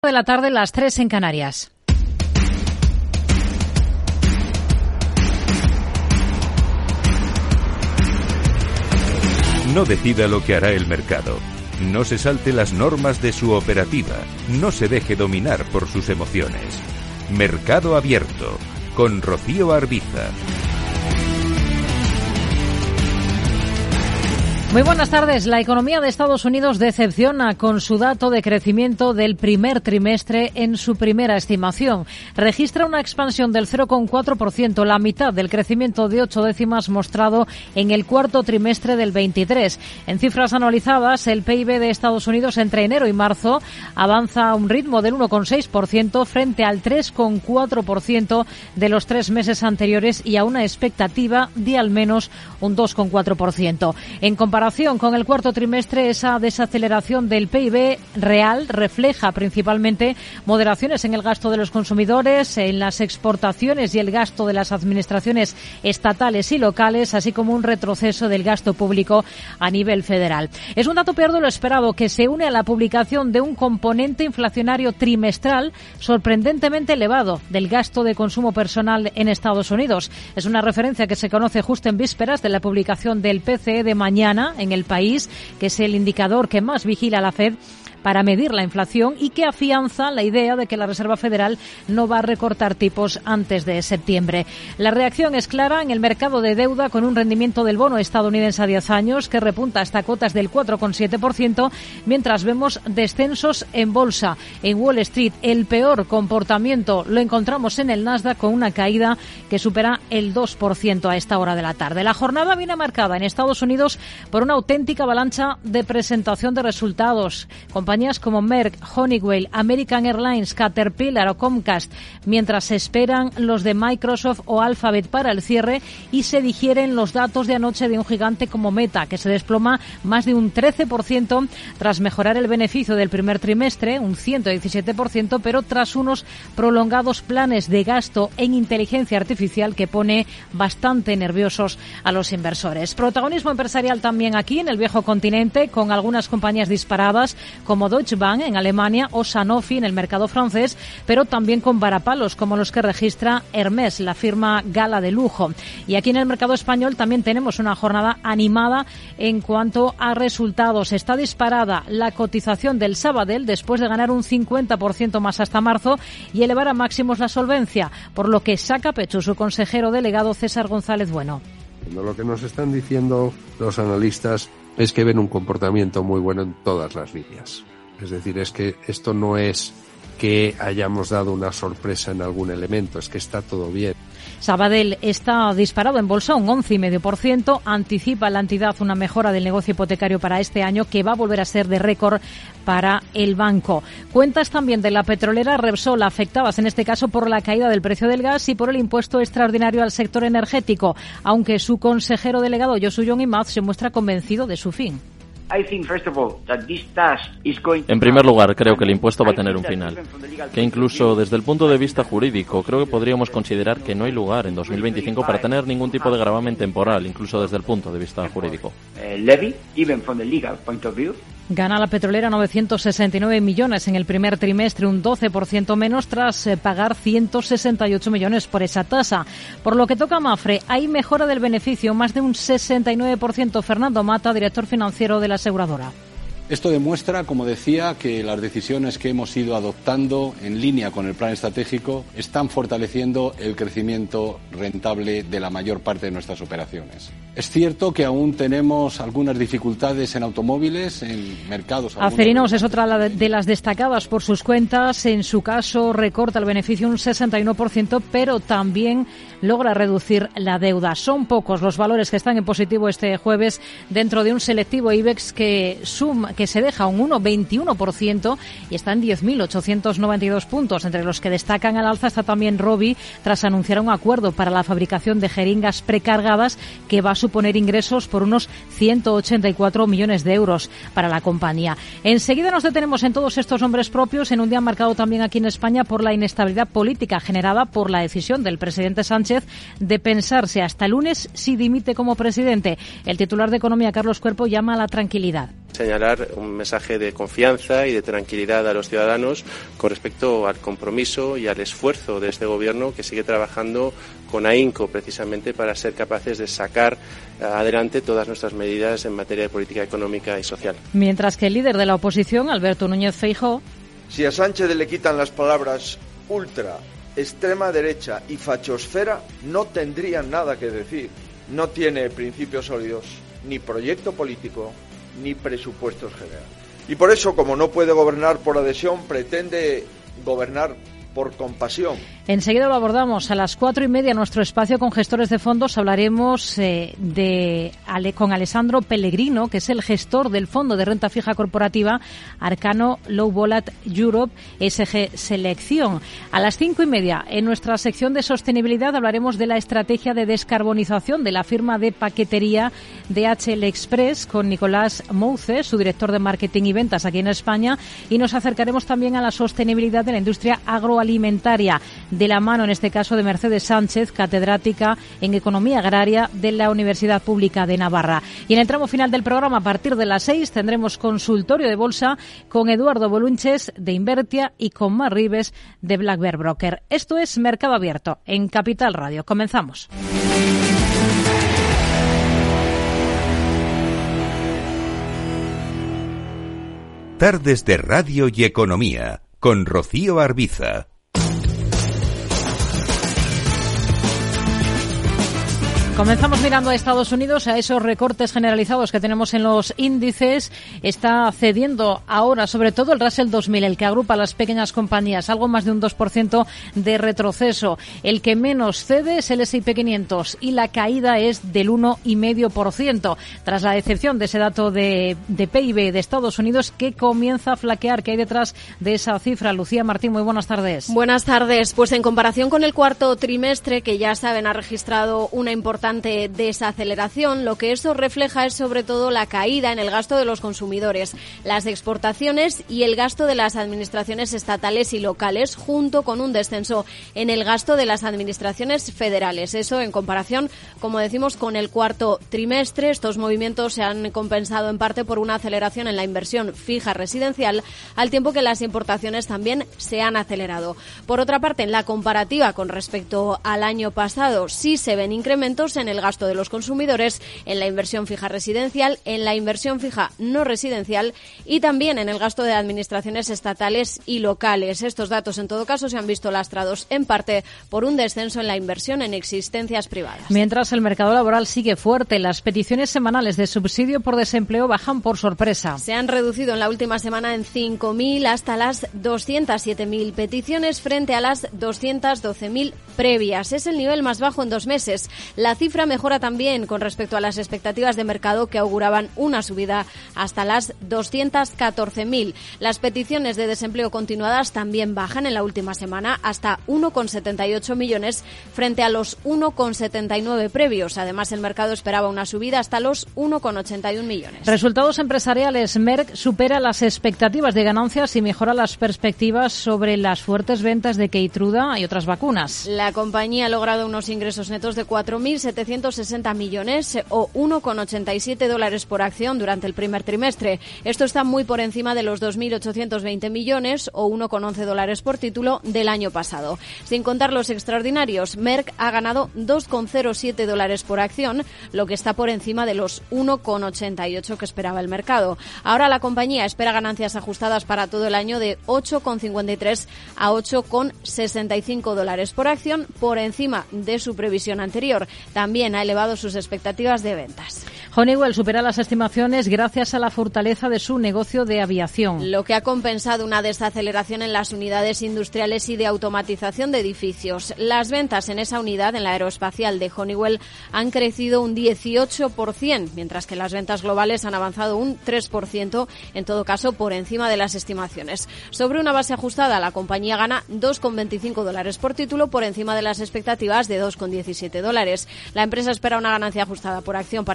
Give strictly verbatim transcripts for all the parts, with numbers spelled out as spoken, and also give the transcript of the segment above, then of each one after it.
De la tarde, las tres en Canarias. No decida lo que hará el mercado. No se salte las normas de su operativa. No se deje dominar por sus emociones. Mercado Abierto, con Rocío Arbiza. Muy buenas tardes. La economía de Estados Unidos decepciona con su dato de crecimiento del primer trimestre en su primera estimación. Registra una expansión del cero coma cuatro por ciento, la mitad del crecimiento de ocho décimas mostrado en el cuarto trimestre del veintitrés. En cifras anualizadas, el P I B de Estados Unidos entre enero y marzo avanza a un ritmo del uno coma seis por ciento frente al tres coma cuatro por ciento de los tres meses anteriores y a una expectativa de al menos un dos coma cuatro por ciento. En comparación con el cuarto trimestre, esa desaceleración del P I B real refleja principalmente moderaciones en el gasto de los consumidores, en las exportaciones y el gasto de las administraciones estatales y locales, así como un retroceso del gasto público a nivel federal. Es un dato peor de lo esperado, que se une a la publicación de un componente inflacionario trimestral sorprendentemente elevado del gasto de consumo personal en Estados Unidos. Es una referencia que se conoce justo en vísperas de la publicación del P C E de mañana en el país, que es el indicador que más vigila la Fed para medir la inflación y que afianza la idea de que la Reserva Federal no va a recortar tipos antes de septiembre. La reacción es clara en el mercado de deuda, con un rendimiento del bono estadounidense a diez años que repunta hasta cotas del cuatro coma siete por ciento, mientras vemos descensos en bolsa. En Wall Street, el peor comportamiento lo encontramos en el Nasdaq, con una caída que supera el dos por ciento a esta hora de la tarde. La jornada viene marcada en Estados Unidos por una auténtica avalancha de presentación de resultados. Compañías como Merck, Honeywell, American Airlines, Caterpillar o Comcast, mientras se esperan los de Microsoft o Alphabet para el cierre y se digieren los datos de anoche de un gigante como Meta, que se desploma más de un trece por ciento tras mejorar el beneficio del primer trimestre, un ciento diecisiete por ciento, pero tras unos prolongados planes de gasto en inteligencia artificial que pone bastante nerviosos a los inversores. Protagonismo empresarial también aquí en el viejo continente, con algunas compañías disparadas como Deutsche Bank en Alemania o Sanofi en el mercado francés, pero también con varapalos como los que registra Hermès, la firma gala de lujo. Y aquí en el mercado español también tenemos una jornada animada en cuanto a resultados. Está disparada la cotización del Sabadell después de ganar un cincuenta por ciento más hasta marzo y elevar a máximos la solvencia, por lo que saca pecho su consejero delegado César González Bueno. Lo que nos están diciendo los analistas es que ven un comportamiento muy bueno en todas las líneas. Es decir, es que esto no es que hayamos dado una sorpresa en algún elemento, es que está todo bien. Sabadell está disparado en bolsa un once coma cinco por ciento. Anticipa la entidad una mejora del negocio hipotecario para este año, que va a volver a ser de récord para el banco. Cuentas también de la petrolera Repsol, afectadas en este caso por la caída del precio del gas y por el impuesto extraordinario al sector energético, aunque su consejero delegado Josu Jon Imaz se muestra convencido de su fin. En primer lugar, creo que el impuesto va a tener un final, que incluso desde el punto de vista jurídico creo que podríamos considerar que no hay lugar en dos mil veinticinco para tener ningún tipo de gravamen temporal, incluso desde el punto de vista jurídico. Gana la petrolera novecientos sesenta y nueve millones en el primer trimestre, un doce por ciento menos tras pagar ciento sesenta y ocho millones por esa tasa. Por lo que toca a Mapfre, hay mejora del beneficio, más de un sesenta y nueve por ciento. Fernando Mata, director financiero de la aseguradora. Esto demuestra, como decía, que las decisiones que hemos ido adoptando en línea con el plan estratégico están fortaleciendo el crecimiento rentable de la mayor parte de nuestras operaciones. Es cierto que aún tenemos algunas dificultades en automóviles, en mercados. Acerinos es otra de las destacadas por sus cuentas. En su caso, recorta el beneficio un sesenta y uno por ciento, pero también logra reducir la deuda. Son pocos los valores que están en positivo este jueves dentro de un selectivo IBEX que suma, que se deja un uno coma veintiuno por ciento y está en diez mil ochocientos noventa y dos puntos. Entre los que destacan al alza está también Rovi, tras anunciar un acuerdo para la fabricación de jeringas precargadas que va a suponer ingresos por unos ciento ochenta y cuatro millones de euros para la compañía. Enseguida nos detenemos en todos estos nombres propios, en un día marcado también aquí en España por la inestabilidad política generada por la decisión del presidente Sánchez de pensarse hasta el lunes si dimite como presidente. El titular de Economía, Carlos Cuerpo, llama a la tranquilidad. Señalar un mensaje de confianza y de tranquilidad a los ciudadanos con respecto al compromiso y al esfuerzo de este Gobierno, que sigue trabajando con ahínco precisamente para ser capaces de sacar adelante todas nuestras medidas en materia de política económica y social. Mientras que el líder de la oposición, Alberto Núñez Feijóo: si a Sánchez le quitan las palabras ultra, extrema derecha y fachosfera, no tendrían nada que decir. No tiene principios sólidos, ni proyecto político, ni presupuestos generales. Y por eso, como no puede gobernar por adhesión, pretende gobernar por compasión. Enseguida lo abordamos. A las cuatro y media, nuestro espacio con gestores de fondos, hablaremos eh, de ale, con Alessandro Pellegrino, que es el gestor del fondo de renta fija corporativa Arcano Low Volat Europe S G Selección. A las cinco y media, en nuestra sección de sostenibilidad, hablaremos de la estrategia de descarbonización de la firma de paquetería D H L Express con Nicolás Mouze, su director de marketing y ventas aquí en España, y nos acercaremos también a la sostenibilidad de la industria agroalimentaria, de la mano, en este caso, de Mercedes Sánchez, catedrática en Economía Agraria de la Universidad Pública de Navarra. Y en el tramo final del programa, a partir de las seis, tendremos consultorio de bolsa con Eduardo Bolunches de Invertia y con Mar Rives de Black Bear Broker. Esto es Mercado Abierto en Capital Radio. Comenzamos. Tardes de Radio y Economía con Rocío Arbiza. Comenzamos mirando a Estados Unidos, a esos recortes generalizados que tenemos en los índices. Está cediendo ahora sobre todo el Russell dos mil, el que agrupa a las pequeñas compañías, algo más de un dos por ciento de retroceso. El que menos cede es el ese y pe quinientos y la caída es del uno coma cinco por ciento, tras la decepción de ese dato de, de P I B de Estados Unidos que comienza a flaquear. ¿Qué hay detrás de esa cifra? Lucía Martín, muy buenas tardes. Buenas tardes. Pues en comparación con el cuarto trimestre, que ya saben ha registrado una importante desaceleración, lo que eso refleja es sobre todo la caída en el gasto de los consumidores, las exportaciones y el gasto de las administraciones estatales y locales, junto con un descenso en el gasto de las administraciones federales. Eso en comparación, como decimos, con el cuarto trimestre. Estos movimientos se han compensado en parte por una aceleración en la inversión fija residencial, al tiempo que las importaciones también se han acelerado. Por otra parte, en la comparativa con respecto al año pasado, sí se ven incrementos en el gasto de los consumidores, en la inversión fija residencial, en la inversión fija no residencial y también en el gasto de administraciones estatales y locales. Estos datos, en todo caso, se han visto lastrados en parte por un descenso en la inversión en existencias privadas. Mientras el mercado laboral sigue fuerte, las peticiones semanales de subsidio por desempleo bajan por sorpresa. Se han reducido en la última semana en cinco mil hasta las doscientas siete mil peticiones frente a las doscientas doce mil previas. Es el nivel más bajo en dos meses. La cifra mejora también con respecto a las expectativas de mercado, que auguraban una subida hasta las doscientas catorce mil. Las peticiones de desempleo continuadas también bajan en la última semana hasta uno coma setenta y ocho millones frente a los uno coma setenta y nueve previos. Además, el mercado esperaba una subida hasta los uno coma ochenta y uno millones. Resultados empresariales. Merck supera las expectativas de ganancias y mejora las perspectivas sobre las fuertes ventas de Keytruda y otras vacunas. La compañía ha logrado unos ingresos netos de cuatro mil setecientos sesenta millones o uno coma ochenta y siete dólares por acción durante el primer trimestre. Esto está muy por encima de los dos mil ochocientos veinte millones o uno coma once dólares por título del año pasado. Sin contar los extraordinarios, Merck ha ganado dos coma cero siete dólares por acción, lo que está por encima de los uno coma ochenta y ocho que esperaba el mercado. Ahora la compañía espera ganancias ajustadas para todo el año de ocho coma cincuenta y tres a ocho coma sesenta y cinco dólares por acción, por encima de su previsión anterior. También ha elevado sus expectativas de ventas. Honeywell supera las estimaciones gracias a la fortaleza de su negocio de aviación, lo que ha compensado una desaceleración en las unidades industriales y de automatización de edificios. Las ventas en esa unidad, en la aeroespacial de Honeywell, han crecido un dieciocho por ciento, mientras que las ventas globales han avanzado un tres por ciento, en todo caso por encima de las estimaciones. Sobre una base ajustada, la compañía gana dos coma veinticinco dólares por título, por encima de las expectativas de dos coma diecisiete dólares. La empresa espera una ganancia ajustada por acción para el segundo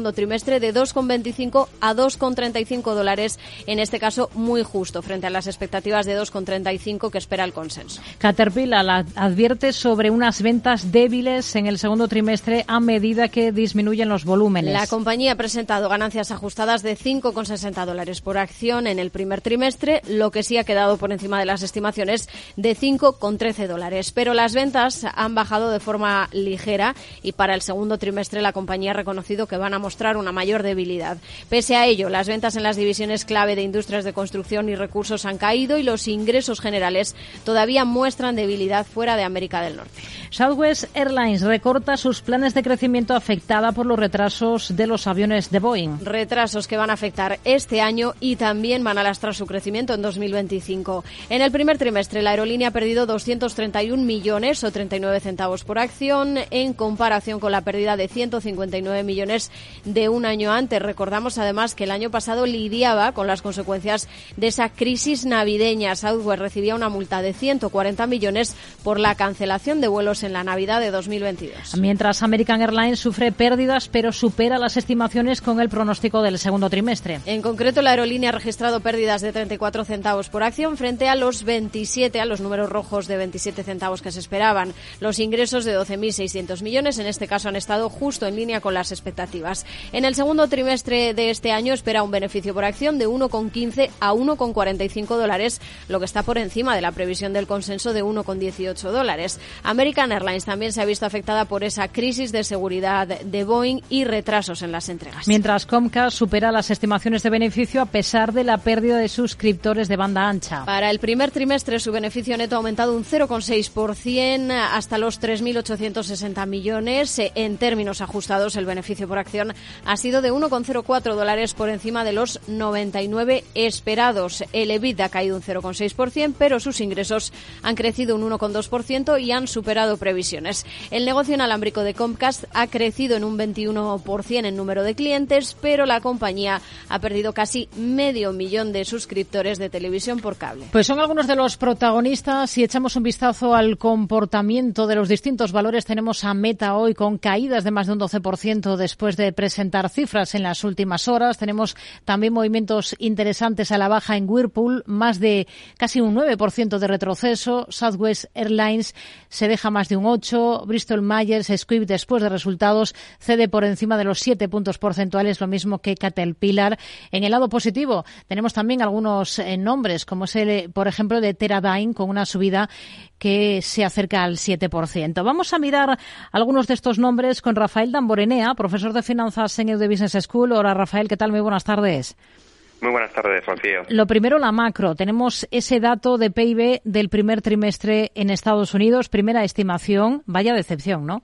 segundo trimestre de dos coma veinticinco a dos coma treinta y cinco dólares, en este caso muy justo, frente a las expectativas de dos coma treinta y cinco que espera el consenso. Caterpillar advierte sobre unas ventas débiles en el segundo trimestre a medida que disminuyen los volúmenes. La compañía ha presentado ganancias ajustadas de cinco coma sesenta dólares por acción en el primer trimestre, lo que sí ha quedado por encima de las estimaciones de cinco coma trece dólares. Pero las ventas han bajado de forma ligera y para el segundo trimestre la compañía ha reconocido que van a mostrar una mayor debilidad. Pese a ello, las ventas en las divisiones clave de industrias de construcción y recursos han caído y los ingresos generales todavía muestran debilidad fuera de América del Norte. Southwest Airlines recorta sus planes de crecimiento afectada por los retrasos de los aviones de Boeing. Retrasos que van a afectar este año y también van a lastrar su crecimiento en dos mil veinticinco. En el primer trimestre la aerolínea ha perdido doscientos treinta y un millones o treinta y nueve centavos por acción en comparación con la pérdida de ciento cincuenta y nueve millones de un año antes. Recordamos además que el año pasado lidiaba con las consecuencias de esa crisis navideña. Southwest recibía una multa de ciento cuarenta millones por la cancelación de vuelos en la Navidad de dos mil veintidós. Mientras American Airlines sufre pérdidas, pero supera las estimaciones con el pronóstico del segundo trimestre. En concreto, la aerolínea ha registrado pérdidas de treinta y cuatro centavos por acción frente a los veintisiete, a los números rojos de veintisiete centavos que se esperaban. Los ingresos de doce mil seiscientos millones, en este caso, han estado justo en línea con las expectativas. En el segundo trimestre de este año espera un beneficio por acción de uno coma quince a uno coma cuarenta y cinco dólares, lo que está por encima de la previsión del consenso de uno coma dieciocho dólares. American Airlines también se ha visto afectada por esa crisis de seguridad de Boeing y retrasos en las entregas. Mientras Comcast supera las estimaciones de beneficio a pesar de la pérdida de suscriptores de banda ancha. Para el primer trimestre su beneficio neto ha aumentado un cero coma seis por ciento hasta los tres mil ochocientos sesenta millones. En términos ajustados el beneficio por acción ha sido de uno coma cero cuatro dólares por encima de los noventa y nueve esperados. El EBITDA ha caído un cero coma seis por ciento, pero sus ingresos han crecido un uno coma dos por ciento y han superado previsiones. El negocio inalámbrico de Comcast ha crecido en un veintiuno por ciento en número de clientes, pero la compañía ha perdido casi medio millón de suscriptores de televisión por cable. Pues son algunos de los protagonistas. Si echamos un vistazo al comportamiento de los distintos valores, tenemos a Meta hoy con caídas de más de un doce por ciento después de presentar cifras en las últimas horas. Tenemos también movimientos interesantes a la baja en Whirlpool, más de casi un nueve por ciento de retroceso. Southwest Airlines se deja más de un ocho por ciento. Bristol Myers Squibb, después de resultados, cede por encima de los siete puntos porcentuales, lo mismo que Caterpillar. En el lado positivo tenemos también algunos eh, nombres, como es el, por ejemplo, de Teradyne, con una subida que se acerca al siete por ciento. Vamos a mirar algunos de estos nombres con Rafael Damborenea, profesor de finanzas en E U de Business School. Hola, Rafael, ¿qué tal? Muy buenas tardes. Muy buenas tardes, Rocío. Lo primero, la macro. Tenemos ese dato de P I B del primer trimestre en Estados Unidos, primera estimación. Vaya decepción, ¿no?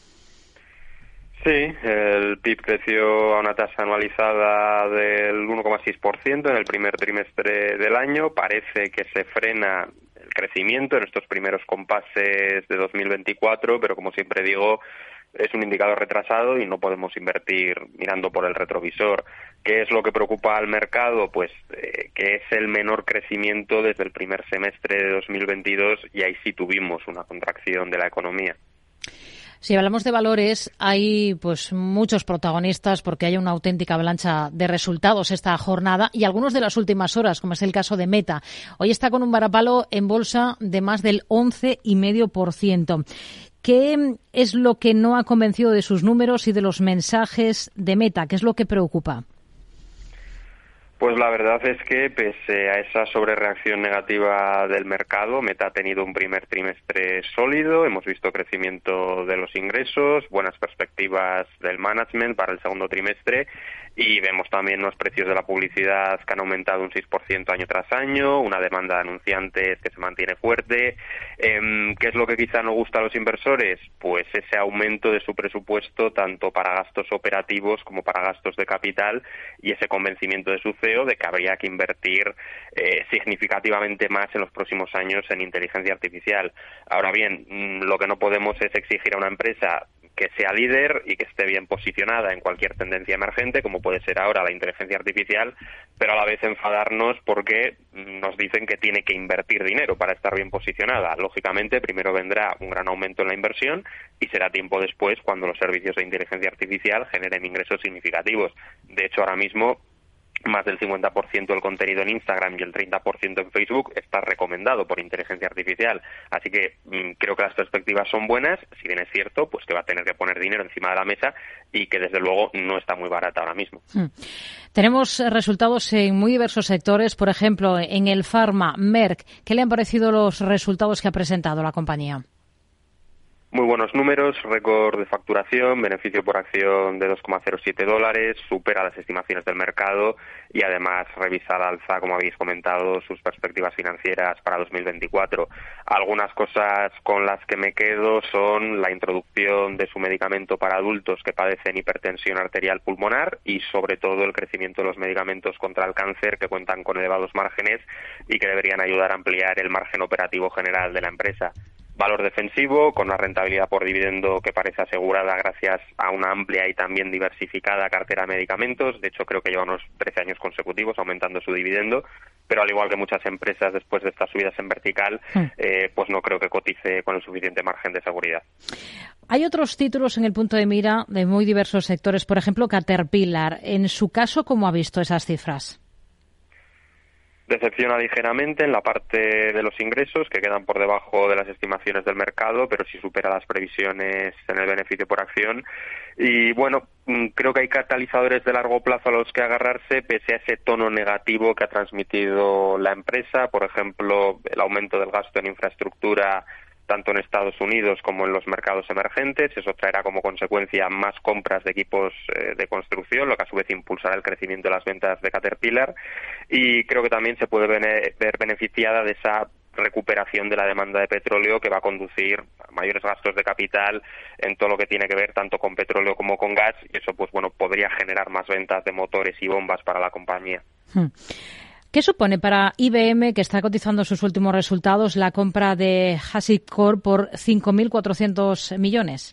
Sí, el P I B creció a una tasa anualizada del uno coma seis por ciento en el primer trimestre del año. Parece que se frena el crecimiento en estos primeros compases de dos mil veinticuatro, pero como siempre digo, es un indicador retrasado y no podemos invertir mirando por el retrovisor. ¿Qué es lo que preocupa al mercado? Pues eh, que es el menor crecimiento desde el primer semestre de dos mil veintidós y ahí sí tuvimos una contracción de la economía. Si hablamos de valores, hay pues muchos protagonistas porque hay una auténtica avalancha de resultados esta jornada y algunos de las últimas horas, como es el caso de Meta. Hoy está con un varapalo en bolsa de más del once coma cinco por ciento. ¿Qué es lo que no ha convencido de sus números y de los mensajes de Meta? ¿Qué es lo que preocupa? Pues la verdad es que pese a esa sobrereacción negativa del mercado, Meta ha tenido un primer trimestre sólido, hemos visto crecimiento de los ingresos, buenas perspectivas del management para el segundo trimestre y vemos también los precios de la publicidad que han aumentado un seis por ciento año tras año, una demanda de anunciantes que se mantiene fuerte. Eh, ¿Qué es lo que quizá no gusta a los inversores? Pues ese aumento de su presupuesto tanto para gastos operativos como para gastos de capital y ese convencimiento de su C E O de que habría que invertir eh, significativamente más en los próximos años en inteligencia artificial. Ahora bien, lo que no podemos es exigir a una empresa que sea líder y que esté bien posicionada en cualquier tendencia emergente, como puede ser ahora la inteligencia artificial, pero a la vez enfadarnos porque nos dicen que tiene que invertir dinero para estar bien posicionada. Lógicamente, primero vendrá un gran aumento en la inversión y será tiempo después cuando los servicios de inteligencia artificial generen ingresos significativos. De hecho, ahora mismo, más del cincuenta por ciento del contenido en Instagram y el treinta por ciento en Facebook está recomendado por inteligencia artificial. Así que mmm, creo que las perspectivas son buenas, si bien es cierto, pues que va a tener que poner dinero encima de la mesa y que desde luego no está muy barata ahora mismo. Hmm. Tenemos resultados en muy diversos sectores, por ejemplo, en el Pharma, Merck. ¿Qué le han parecido los resultados que ha presentado la compañía? Muy buenos números, récord de facturación, beneficio por acción de dos coma cero siete dólares, supera las estimaciones del mercado y además revisa al alza, como habéis comentado, sus perspectivas financieras para dos mil veinticuatro. Algunas cosas con las que me quedo son la introducción de su medicamento para adultos que padecen hipertensión arterial pulmonar y sobre todo el crecimiento de los medicamentos contra el cáncer que cuentan con elevados márgenes y que deberían ayudar a ampliar el margen operativo general de la empresa. Valor defensivo, con una rentabilidad por dividendo que parece asegurada gracias a una amplia y también diversificada cartera de medicamentos. De hecho, creo que lleva unos trece años consecutivos aumentando su dividendo, pero al igual que muchas empresas después de estas subidas en vertical, eh, pues no creo que cotice con el suficiente margen de seguridad. Hay otros títulos en el punto de mira de muy diversos sectores, por ejemplo, Caterpillar. En su caso, ¿cómo ha visto esas cifras? Decepciona ligeramente en la parte de los ingresos, que quedan por debajo de las estimaciones del mercado, pero sí supera las previsiones en el beneficio por acción. Y bueno, creo que hay catalizadores de largo plazo a los que agarrarse, pese a ese tono negativo que ha transmitido la empresa. Por ejemplo, el aumento del gasto en infraestructura tanto en Estados Unidos como en los mercados emergentes. Eso traerá como consecuencia más compras de equipos eh, de construcción, lo que a su vez impulsará el crecimiento de las ventas de Caterpillar. Y creo que también se puede bene- ver beneficiada de esa recuperación de la demanda de petróleo que va a conducir a mayores gastos de capital en todo lo que tiene que ver tanto con petróleo como con gas, y eso pues bueno podría generar más ventas de motores y bombas para la compañía. Hmm. ¿Qué supone para I B M, que está cotizando sus últimos resultados, la compra de HashiCorp por cinco mil cuatrocientos millones?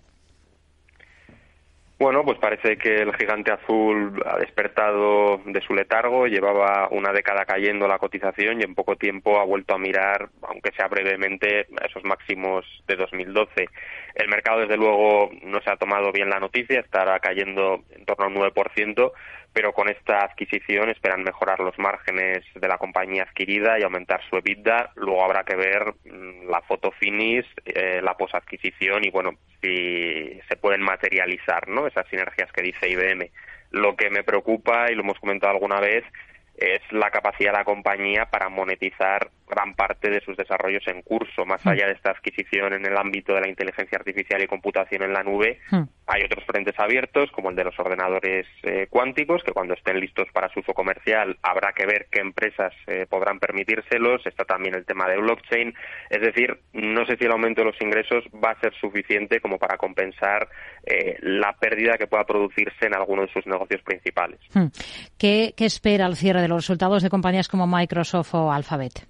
Bueno, pues parece que el gigante azul ha despertado de su letargo, llevaba una década cayendo la cotización y en poco tiempo ha vuelto a mirar, aunque sea brevemente, a esos máximos de dos mil doce. El mercado, desde luego, no se ha tomado bien la noticia, estará cayendo en torno a un nueve por ciento, pero con esta adquisición esperan mejorar los márgenes de la compañía adquirida y aumentar su EBITDA. Luego habrá que ver mmm, la foto finish, eh, la posadquisición y, bueno, si se pueden materializar, ¿no?, esas sinergias que dice I B M. Lo que me preocupa, y lo hemos comentado alguna vez, es la capacidad de la compañía para monetizar gran parte de sus desarrollos en curso. Más allá de esta adquisición en el ámbito de la inteligencia artificial y computación en la nube, mm. hay otros frentes abiertos, como el de los ordenadores eh, cuánticos, que cuando estén listos para su uso comercial habrá que ver qué empresas eh, podrán permitírselos. Está también el tema de blockchain. Es decir, no sé si el aumento de los ingresos va a ser suficiente como para compensar eh, la pérdida que pueda producirse en alguno de sus negocios principales. Mm. ¿Qué, qué espera al cierre de los resultados de compañías como Microsoft o Alphabet?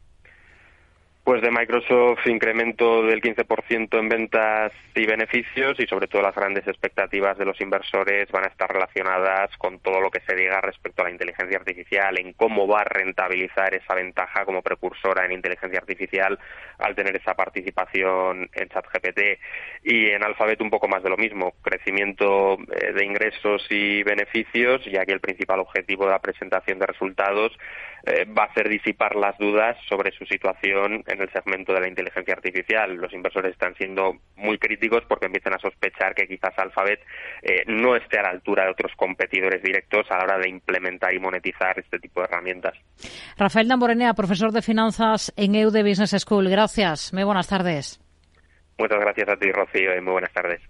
Pues de Microsoft, incremento del quince por ciento en ventas y beneficios, y sobre todo las grandes expectativas de los inversores van a estar relacionadas con todo lo que se diga respecto a la inteligencia artificial, en cómo va a rentabilizar esa ventaja como precursora en inteligencia artificial al tener esa participación en ChatGPT. Y en Alphabet un poco más de lo mismo, crecimiento de ingresos y beneficios, ya que el principal objetivo de la presentación de resultados eh, va a ser disipar las dudas sobre su situación en el segmento de la inteligencia artificial. Los inversores están siendo muy críticos porque empiezan a sospechar que quizás Alphabet eh, no esté a la altura de otros competidores directos a la hora de implementar y monetizar este tipo de herramientas. Rafael Damborenea, profesor de finanzas en E U D Business School. Gracias. Muy buenas tardes. Muchas gracias a ti, Rocío, y muy buenas tardes.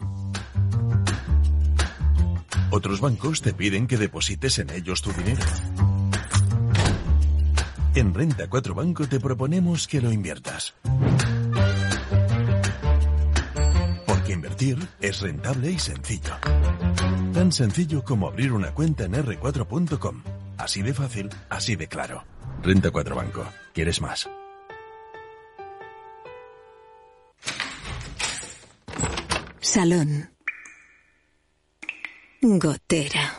Otros bancos te piden que deposites en ellos tu dinero. En Renta cuatro Banco te proponemos que lo inviertas. Porque invertir es rentable y sencillo. Tan sencillo como abrir una cuenta en erre cuatro punto com. Así de fácil, así de claro. Renta cuatro Banco. ¿Quieres más? salón, gotera.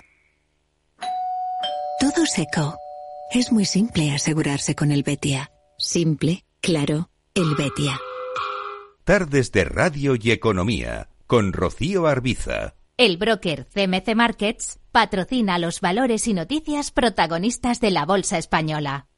Todo seco. Es muy simple asegurarse con el Betia. Simple, claro, el Betia. Tardes de Radio y Economía, con Rocío Arbiza. El broker C M C Markets patrocina los valores y noticias protagonistas de la bolsa española.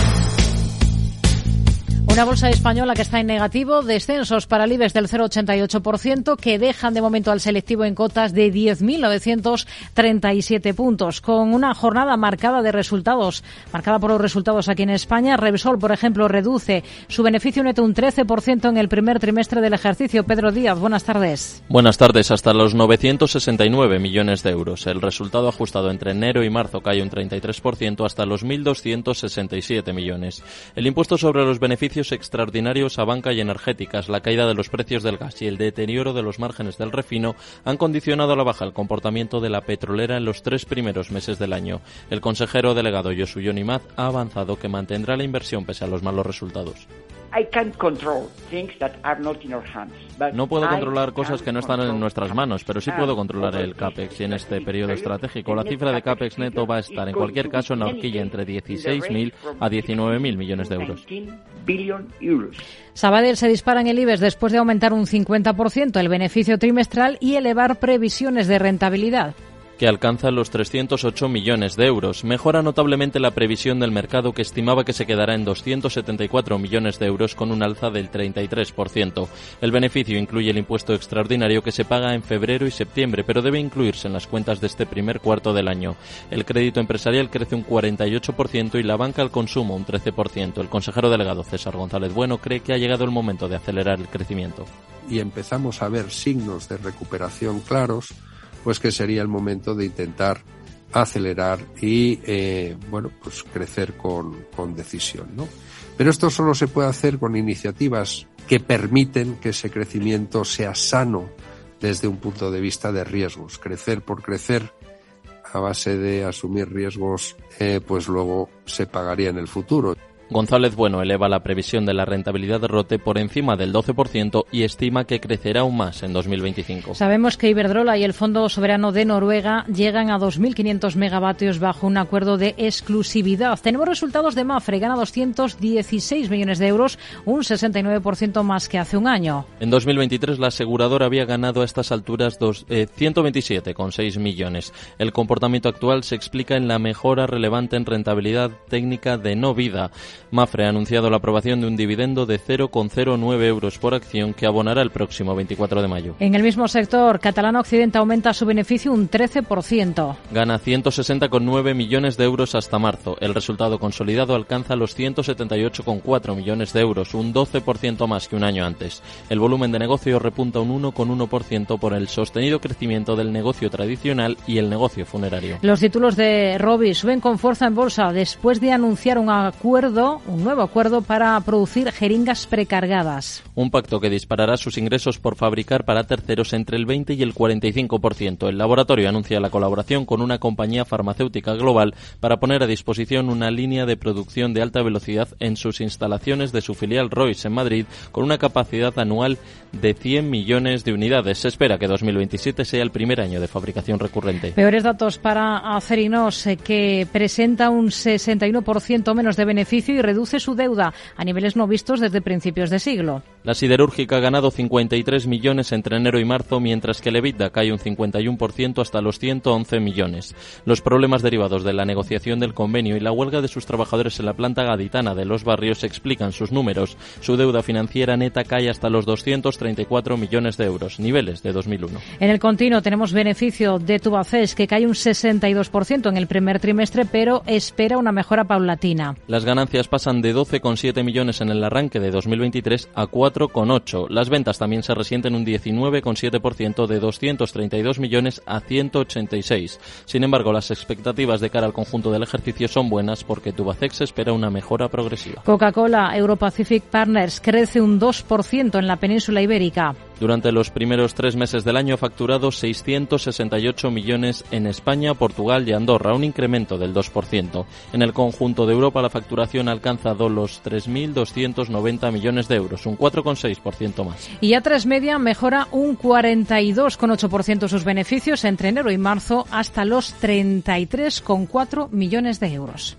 Una bolsa española que está en negativo, descensos para el IBEX del cero coma ochenta y ocho por ciento, que dejan de momento al selectivo en cotas de diez mil novecientos treinta y siete puntos, con una jornada marcada de resultados, marcada por los resultados aquí en España. Repsol, por ejemplo, reduce su beneficio neto un trece por ciento en el primer trimestre del ejercicio. Pedro Díaz, buenas tardes. Buenas tardes, hasta los novecientos sesenta y nueve millones de euros. El resultado ajustado entre enero y marzo cae un treinta y tres por ciento hasta los mil doscientos sesenta y siete millones. El impuesto sobre los beneficios extraordinarios a banca y energéticas, la caída de los precios del gas y el deterioro de los márgenes del refino han condicionado a la baja el comportamiento de la petrolera en los tres primeros meses del año. El consejero delegado Yosuyo Nimaz ha avanzado que mantendrá la inversión pese a los malos resultados. No puedo controlar cosas que no están en nuestras manos, pero sí puedo controlar el CAPEX y en este periodo estratégico la cifra de CAPEX neto va a estar en cualquier caso en la horquilla entre dieciséis mil a diecinueve mil millones de euros. Sabadell se dispara en el IBEX después de aumentar un cincuenta por ciento el beneficio trimestral y elevar previsiones de rentabilidad, que alcanza los trescientos ocho millones de euros. Mejora notablemente la previsión del mercado, que estimaba que se quedará en doscientos setenta y cuatro millones de euros, con un alza del treinta y tres por ciento. El beneficio incluye el impuesto extraordinario que se paga en febrero y septiembre, pero debe incluirse en las cuentas de este primer cuarto del año. El crédito empresarial crece un cuarenta y ocho por ciento y la banca al consumo un trece por ciento. El consejero delegado César González Bueno cree que ha llegado el momento de acelerar el crecimiento. Y empezamos a ver signos de recuperación claros, pues que sería el momento de intentar acelerar y, eh, bueno, pues crecer con, con decisión, ¿no? Pero esto solo se puede hacer con iniciativas que permiten que ese crecimiento sea sano desde un punto de vista de riesgos. Crecer por crecer a base de asumir riesgos, eh, pues luego se pagaría en el futuro. González Bueno eleva la previsión de la rentabilidad de ROTE por encima del doce por ciento y estima que crecerá aún más en dos mil veinticinco. Sabemos que Iberdrola y el Fondo Soberano de Noruega llegan a dos mil quinientos megavatios bajo un acuerdo de exclusividad. Tenemos resultados de Mafre, gana doscientos dieciséis millones de euros, un sesenta y nueve por ciento más que hace un año. En dos mil veintitrés la aseguradora había ganado a estas alturas dos, eh, ciento veintisiete coma seis millones. El comportamiento actual se explica en la mejora relevante en rentabilidad técnica de no vida. Mafre ha anunciado la aprobación de un dividendo de cero coma cero nueve euros por acción que abonará el próximo veinticuatro de mayo. En el mismo sector, Catalana Occidente aumenta su beneficio un trece por ciento. Gana ciento sesenta coma nueve millones de euros hasta marzo. El resultado consolidado alcanza los ciento setenta y ocho coma cuatro millones de euros, un doce por ciento más que un año antes. El volumen de negocio repunta un uno coma uno por ciento por el sostenido crecimiento del negocio tradicional y el negocio funerario. Los títulos de Robi suben con fuerza en bolsa después de anunciar un acuerdo un nuevo acuerdo para producir jeringas precargadas. Un pacto que disparará sus ingresos por fabricar para terceros entre el veinte y el cuarenta y cinco por ciento. El laboratorio anuncia la colaboración con una compañía farmacéutica global para poner a disposición una línea de producción de alta velocidad en sus instalaciones de su filial Royce en Madrid, con una capacidad anual de cien millones de unidades. Se espera que dos mil veintisiete sea el primer año de fabricación recurrente. Peores datos para Acerinos, que presenta un sesenta y uno por ciento menos de beneficio y reduce su deuda a niveles no vistos desde principios de siglo. La siderúrgica ha ganado cincuenta y tres millones entre enero y marzo, mientras que el EBITDA cae un cincuenta y uno por ciento hasta los ciento once millones. Los problemas derivados de la negociación del convenio y la huelga de sus trabajadores en la planta gaditana de Los Barrios explican sus números. Su deuda financiera neta cae hasta los doscientos treinta y cuatro millones de euros, niveles de dos mil uno. En el continuo tenemos beneficio de Tubacex, que cae un sesenta y dos por ciento en el primer trimestre, pero espera una mejora paulatina. Las ganancias pasan de doce coma siete millones en el arranque de dos mil veintitrés a cuatro coma ocho. Las ventas también se resienten un diecinueve coma siete por ciento, de doscientos treinta y dos millones a ciento ochenta y seis. Sin embargo, las expectativas de cara al conjunto del ejercicio son buenas porque Tubacex espera una mejora progresiva. Coca-Cola Europacific Partners crece un dos por ciento en la península ibérica. Durante los primeros tres meses del año ha facturado seiscientos sesenta y ocho millones en España, Portugal y Andorra, un incremento del dos por ciento. En el conjunto de Europa la facturación ha alcanzado los tres mil doscientos noventa millones de euros, un cuatro coma seis por ciento más. Y A tres Media mejora un cuarenta y dos coma ocho por ciento sus beneficios entre enero y marzo hasta los treinta y tres coma cuatro millones de euros.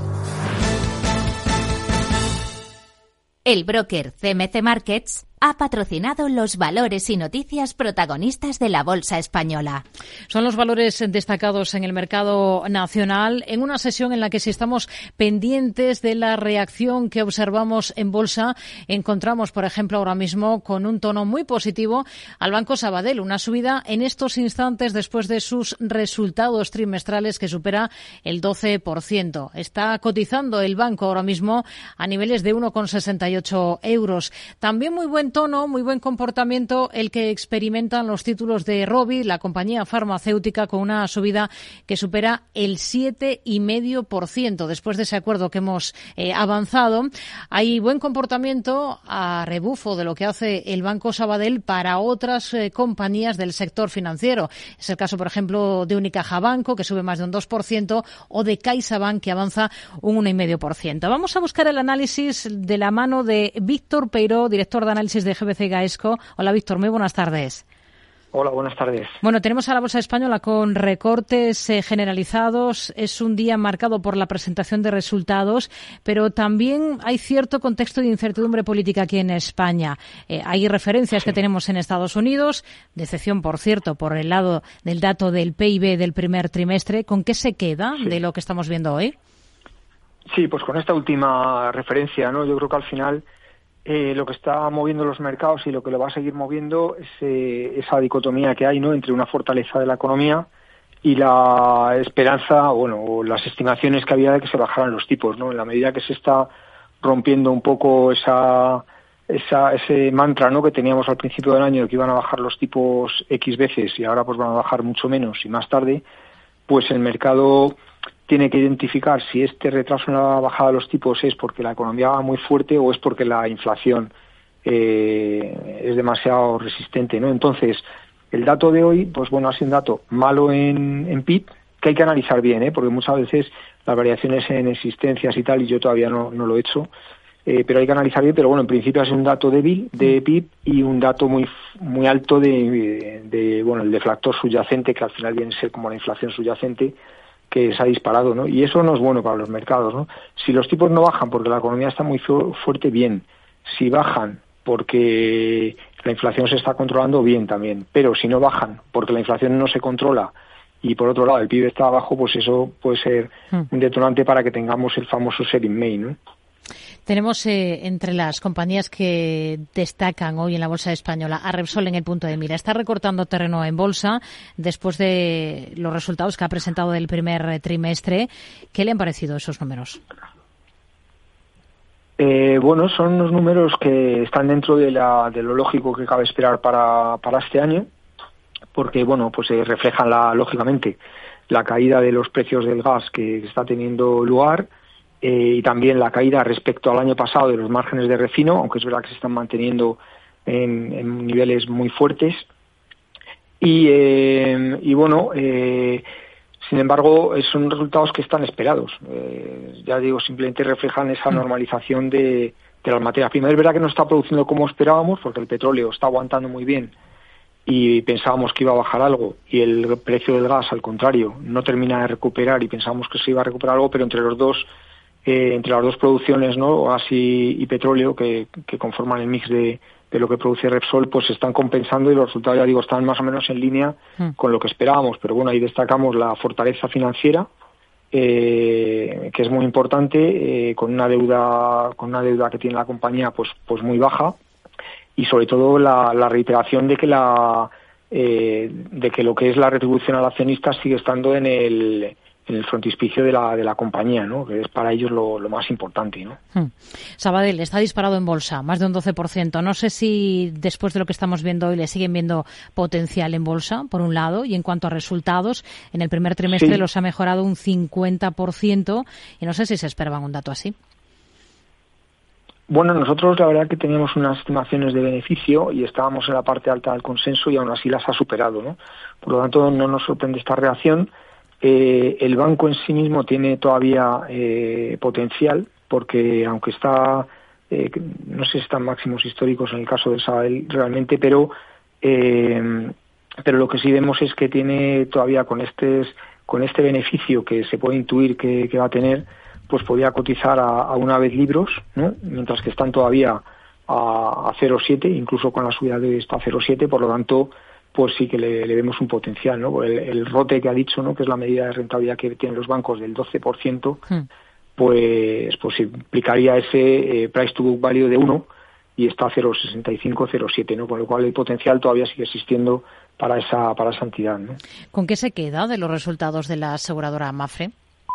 El broker C M C Markets ha patrocinado los valores y noticias protagonistas de la Bolsa Española. Son los valores destacados en el mercado nacional en una sesión en la que, si estamos pendientes de la reacción que observamos en bolsa, encontramos, por ejemplo, ahora mismo con un tono muy positivo al Banco Sabadell, una subida en estos instantes después de sus resultados trimestrales que supera el doce por ciento. Está cotizando el banco ahora mismo a niveles de uno coma sesenta y ocho euros. También muy buen tono, muy buen comportamiento el que experimentan los títulos de Rovi, la compañía farmacéutica, con una subida que supera el siete coma cinco por ciento. Después de ese acuerdo que hemos eh, avanzado, hay buen comportamiento a rebufo de lo que hace el Banco Sabadell para otras eh, compañías del sector financiero. Es el caso, por ejemplo, de Unicaja Banco, que sube más de un dos por ciento, o de CaixaBank, que avanza un uno coma cinco por ciento. Vamos a buscar el análisis de la mano de Víctor Peiró, director de análisis de G B C Gaesco. Hola, Víctor, muy buenas tardes. Hola, buenas tardes. Bueno, tenemos a la Bolsa Española con recortes eh, generalizados. Es un día marcado por la presentación de resultados, pero también hay cierto contexto de incertidumbre política aquí en España. Eh, hay referencias sí. que tenemos en Estados Unidos, decepción, por cierto, por el lado del dato del P I B del primer trimestre. ¿Con qué se queda sí. de lo que estamos viendo hoy? Sí, pues con esta última referencia, ¿no? Yo creo que al final Eh, lo que está moviendo los mercados y lo que lo va a seguir moviendo es eh, esa dicotomía que hay, ¿no?, entre una fortaleza de la economía y la esperanza, bueno, o las estimaciones que había de que se bajaran los tipos, ¿no? En la medida que se está rompiendo un poco esa, esa ese mantra, ¿no?, que teníamos al principio del año de que iban a bajar los tipos X veces y ahora pues van a bajar mucho menos y más tarde, pues el mercado tiene que identificar si este retraso en la bajada de los tipos es porque la economía va muy fuerte o es porque la inflación eh, es demasiado resistente, ¿no? Entonces, el dato de hoy, pues bueno, ha sido un dato malo en, en P I B, que hay que analizar bien, ¿eh? Porque muchas veces las variaciones en existencias y tal, y yo todavía no, no lo he hecho, eh, pero hay que analizar bien, pero bueno, en principio ha sido un dato débil de P I B y un dato muy muy alto de, de bueno, el deflactor subyacente, que al final viene a ser como la inflación subyacente, que se ha disparado, ¿no? Y eso no es bueno para los mercados, ¿no? Si los tipos no bajan porque la economía está muy fu- fuerte, bien. Si bajan porque la inflación se está controlando, bien también. Pero si no bajan porque la inflación no se controla y por otro lado el P I B está abajo, pues eso puede ser un detonante para que tengamos el famoso sell in May, ¿no? Tenemos eh, entre las compañías que destacan hoy en la Bolsa Española a Repsol en el punto de mira. Está recortando terreno en bolsa después de los resultados que ha presentado del primer trimestre. ¿Qué le han parecido esos números? Eh, bueno, son unos números que están dentro de, la, de lo lógico que cabe esperar para, para este año, porque bueno, pues se eh, reflejan la, lógicamente la caída de los precios del gas que está teniendo lugar. Eh, y también la caída respecto al año pasado de los márgenes de refino, aunque es verdad que se están manteniendo en, en niveles muy fuertes. Y, eh, y bueno, eh, sin embargo, son resultados que están esperados. Eh, ya digo, simplemente reflejan esa normalización de, de las materias primas. Es verdad que no está produciendo como esperábamos, porque el petróleo está aguantando muy bien y pensábamos que iba a bajar algo, y el precio del gas, al contrario, no termina de recuperar y pensábamos que se iba a recuperar algo, pero entre los dos Eh, entre las dos producciones, ¿no?, gas y, y petróleo, que, que conforman el mix de, de lo que produce Repsol, pues se están compensando y los resultados, ya digo, están más o menos en línea mm. con lo que esperábamos. Pero bueno, ahí destacamos la fortaleza financiera, eh, que es muy importante, eh, con una deuda con una deuda que tiene la compañía pues pues muy baja, y sobre todo la, la reiteración de que la eh, de que lo que es la retribución al accionista sigue estando en el en el frontispicio de la de la compañía, ¿no?, que es para ellos lo, lo más importante, ¿no? Hmm. Sabadell está disparado en bolsa, más de un doce por ciento. No sé si después de lo que estamos viendo hoy le siguen viendo potencial en bolsa, por un lado, y en cuanto a resultados, en el primer trimestre sí. los ha mejorado un cincuenta por ciento, y no sé si se esperaban un dato así. Bueno, nosotros la verdad que teníamos unas estimaciones de beneficio y estábamos en la parte alta del consenso y aún así las ha superado, ¿no? Por lo tanto, no nos sorprende esta reacción. Eh, el banco en sí mismo tiene todavía eh, potencial, porque aunque está, eh, no sé si están máximos históricos en el caso de Sabadell realmente, pero eh, pero lo que sí vemos es que tiene todavía con este con este beneficio que se puede intuir que, que va a tener, pues podría cotizar a, a una vez libros, ¿no? Mientras que están todavía a, a cero coma siete, incluso con la subida de esta cero coma siete, por lo tanto, pues sí que le, le vemos un potencial, ¿no? El, el ROTE que ha dicho, ¿no? Que es la medida de rentabilidad que tienen los bancos del doce por ciento, hmm. pues, pues implicaría ese eh, price to book value de uno y está a cero coma sesenta y cinco, cero coma siete, ¿no? Con lo cual el potencial todavía sigue existiendo para esa, para esa entidad, ¿no? ¿Con qué se queda de los resultados de la aseguradora Mapfre?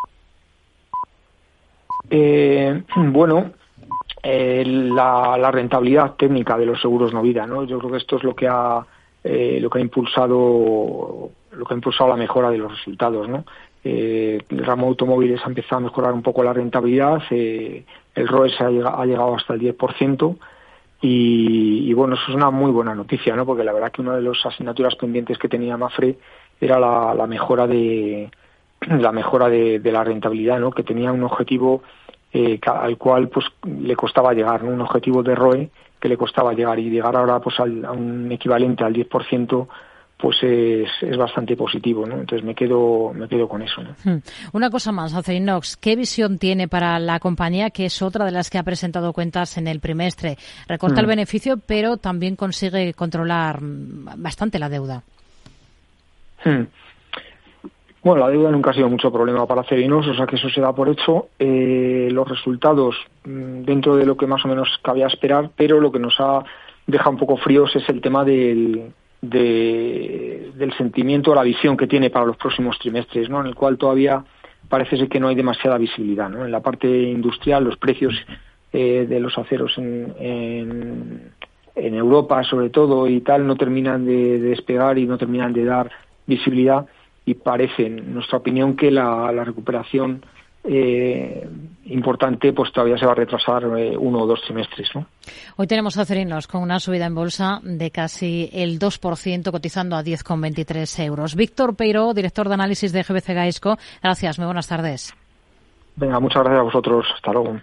Eh, bueno, eh, la, la rentabilidad técnica de los seguros no vida, ¿no? Yo creo que esto es lo que ha eh, lo que ha impulsado lo que ha impulsado la mejora de los resultados, ¿no? Eh, el ramo automóviles ha empezado a mejorar un poco la rentabilidad, eh, el R O E se ha llegado, ha llegado hasta el diez por ciento y, y bueno, eso es una muy buena noticia, ¿no? Porque la verdad que una de las asignaturas pendientes que tenía Mapfre era la, la mejora de la mejora de, de la rentabilidad, ¿no? Que tenía un objetivo eh, al cual pues le costaba llegar, ¿no? Un objetivo de R O E que le costaba llegar y llegar ahora pues al, a un equivalente al diez por ciento pues es, es bastante positivo, ¿no? Entonces me quedo me quedo con eso, ¿no? Hmm. Una cosa más, Acerinox, ¿qué visión tiene para la compañía, que es otra de las que ha presentado cuentas en el trimestre? Recorta hmm. el beneficio, pero también consigue controlar bastante la deuda. Hmm. Bueno, la deuda nunca ha sido mucho problema para Acerinox, o sea que eso se da por hecho. Eh, los resultados dentro de lo que más o menos cabía esperar, pero lo que nos ha dejado un poco fríos es el tema del, de, del sentimiento, la visión que tiene para los próximos trimestres, ¿no? En el cual todavía parece ser que no hay demasiada visibilidad, ¿no? En la parte industrial, los precios eh, de los aceros en, en, en Europa, sobre todo, y tal, no terminan de, de despegar y no terminan de dar visibilidad. Y parece, en nuestra opinión, que la, la recuperación eh, importante pues todavía se va a retrasar eh, uno o dos trimestres, ¿no? Hoy tenemos Acerinox con una subida en bolsa de casi el dos por ciento, cotizando a diez coma veintitrés euros. Víctor Peiró, director de análisis de G B C Gaesco. Gracias, muy buenas tardes. Venga, muchas gracias a vosotros. Hasta luego.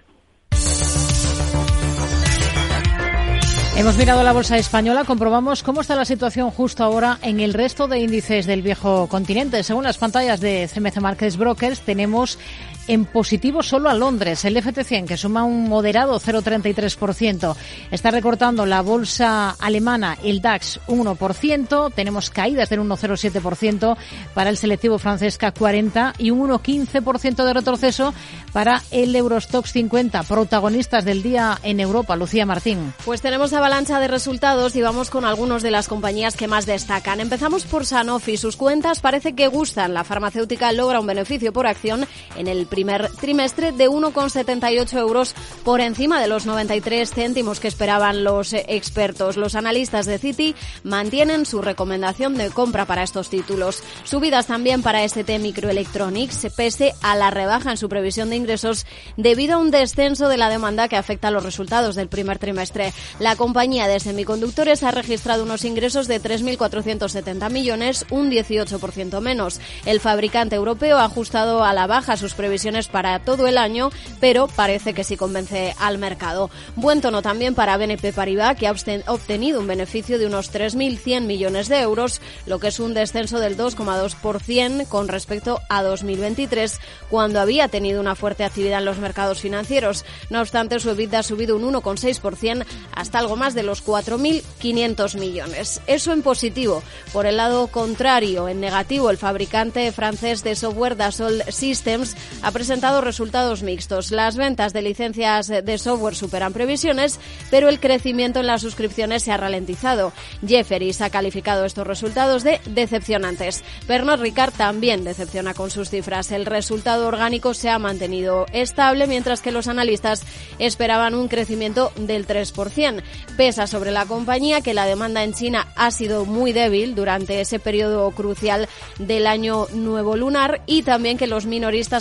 Hemos mirado la bolsa española, comprobamos cómo está la situación justo ahora en el resto de índices del viejo continente. Según las pantallas de C M C Markets Brokers, tenemos en positivo solo a Londres, el F T cien, que suma un moderado cero coma treinta y tres por ciento. Está recortando la bolsa alemana, el DAX, un uno por ciento. Tenemos caídas del uno coma cero siete por ciento para el selectivo francés C A C cuarenta y un uno coma quince por ciento de retroceso para el Eurostoxx cincuenta. Protagonistas del día en Europa, Lucía Martín. Pues tenemos avalancha de resultados y vamos con algunas de las compañías que más destacan. Empezamos por Sanofi. Sus cuentas parece que gustan. La farmacéutica logra un beneficio por acción en el primer trimestre de uno coma setenta y ocho euros, por encima de los noventa y tres céntimos que esperaban los expertos. Los analistas de Citi mantienen su recomendación de compra para estos títulos. Subidas también para S T Microelectronics, pese a la rebaja en su previsión de ingresos debido a un descenso de la demanda que afecta a los resultados del primer trimestre. La compañía de semiconductores ha registrado unos ingresos de tres mil cuatrocientos setenta millones, un dieciocho por ciento menos. El fabricante europeo ha ajustado a la baja sus previsiones para todo el año, pero parece que sí convence al mercado. Buen tono también para B N P Paribas, que ha obtenido un beneficio de unos tres mil cien millones de euros, lo que es un descenso del dos coma dos por ciento con respecto a dos mil veintitrés, cuando había tenido una fuerte actividad en los mercados financieros. No obstante, su EBITDA ha subido un uno coma seis por ciento hasta algo más de los cuatro mil quinientos millones. Eso en positivo. Por el lado contrario, en negativo, el fabricante francés de software Dassault Systems ha presentado resultados mixtos. Las ventas de licencias de software superan previsiones, pero el crecimiento en las suscripciones se ha ralentizado. Jefferies ha calificado estos resultados de decepcionantes. Pernod Ricard también decepciona con sus cifras. El resultado orgánico se ha mantenido estable, mientras que los analistas esperaban un crecimiento del tres por ciento. Pesa sobre la compañía que la demanda en China ha sido muy débil durante ese periodo crucial del año nuevo lunar y también que los minoristas han ajustado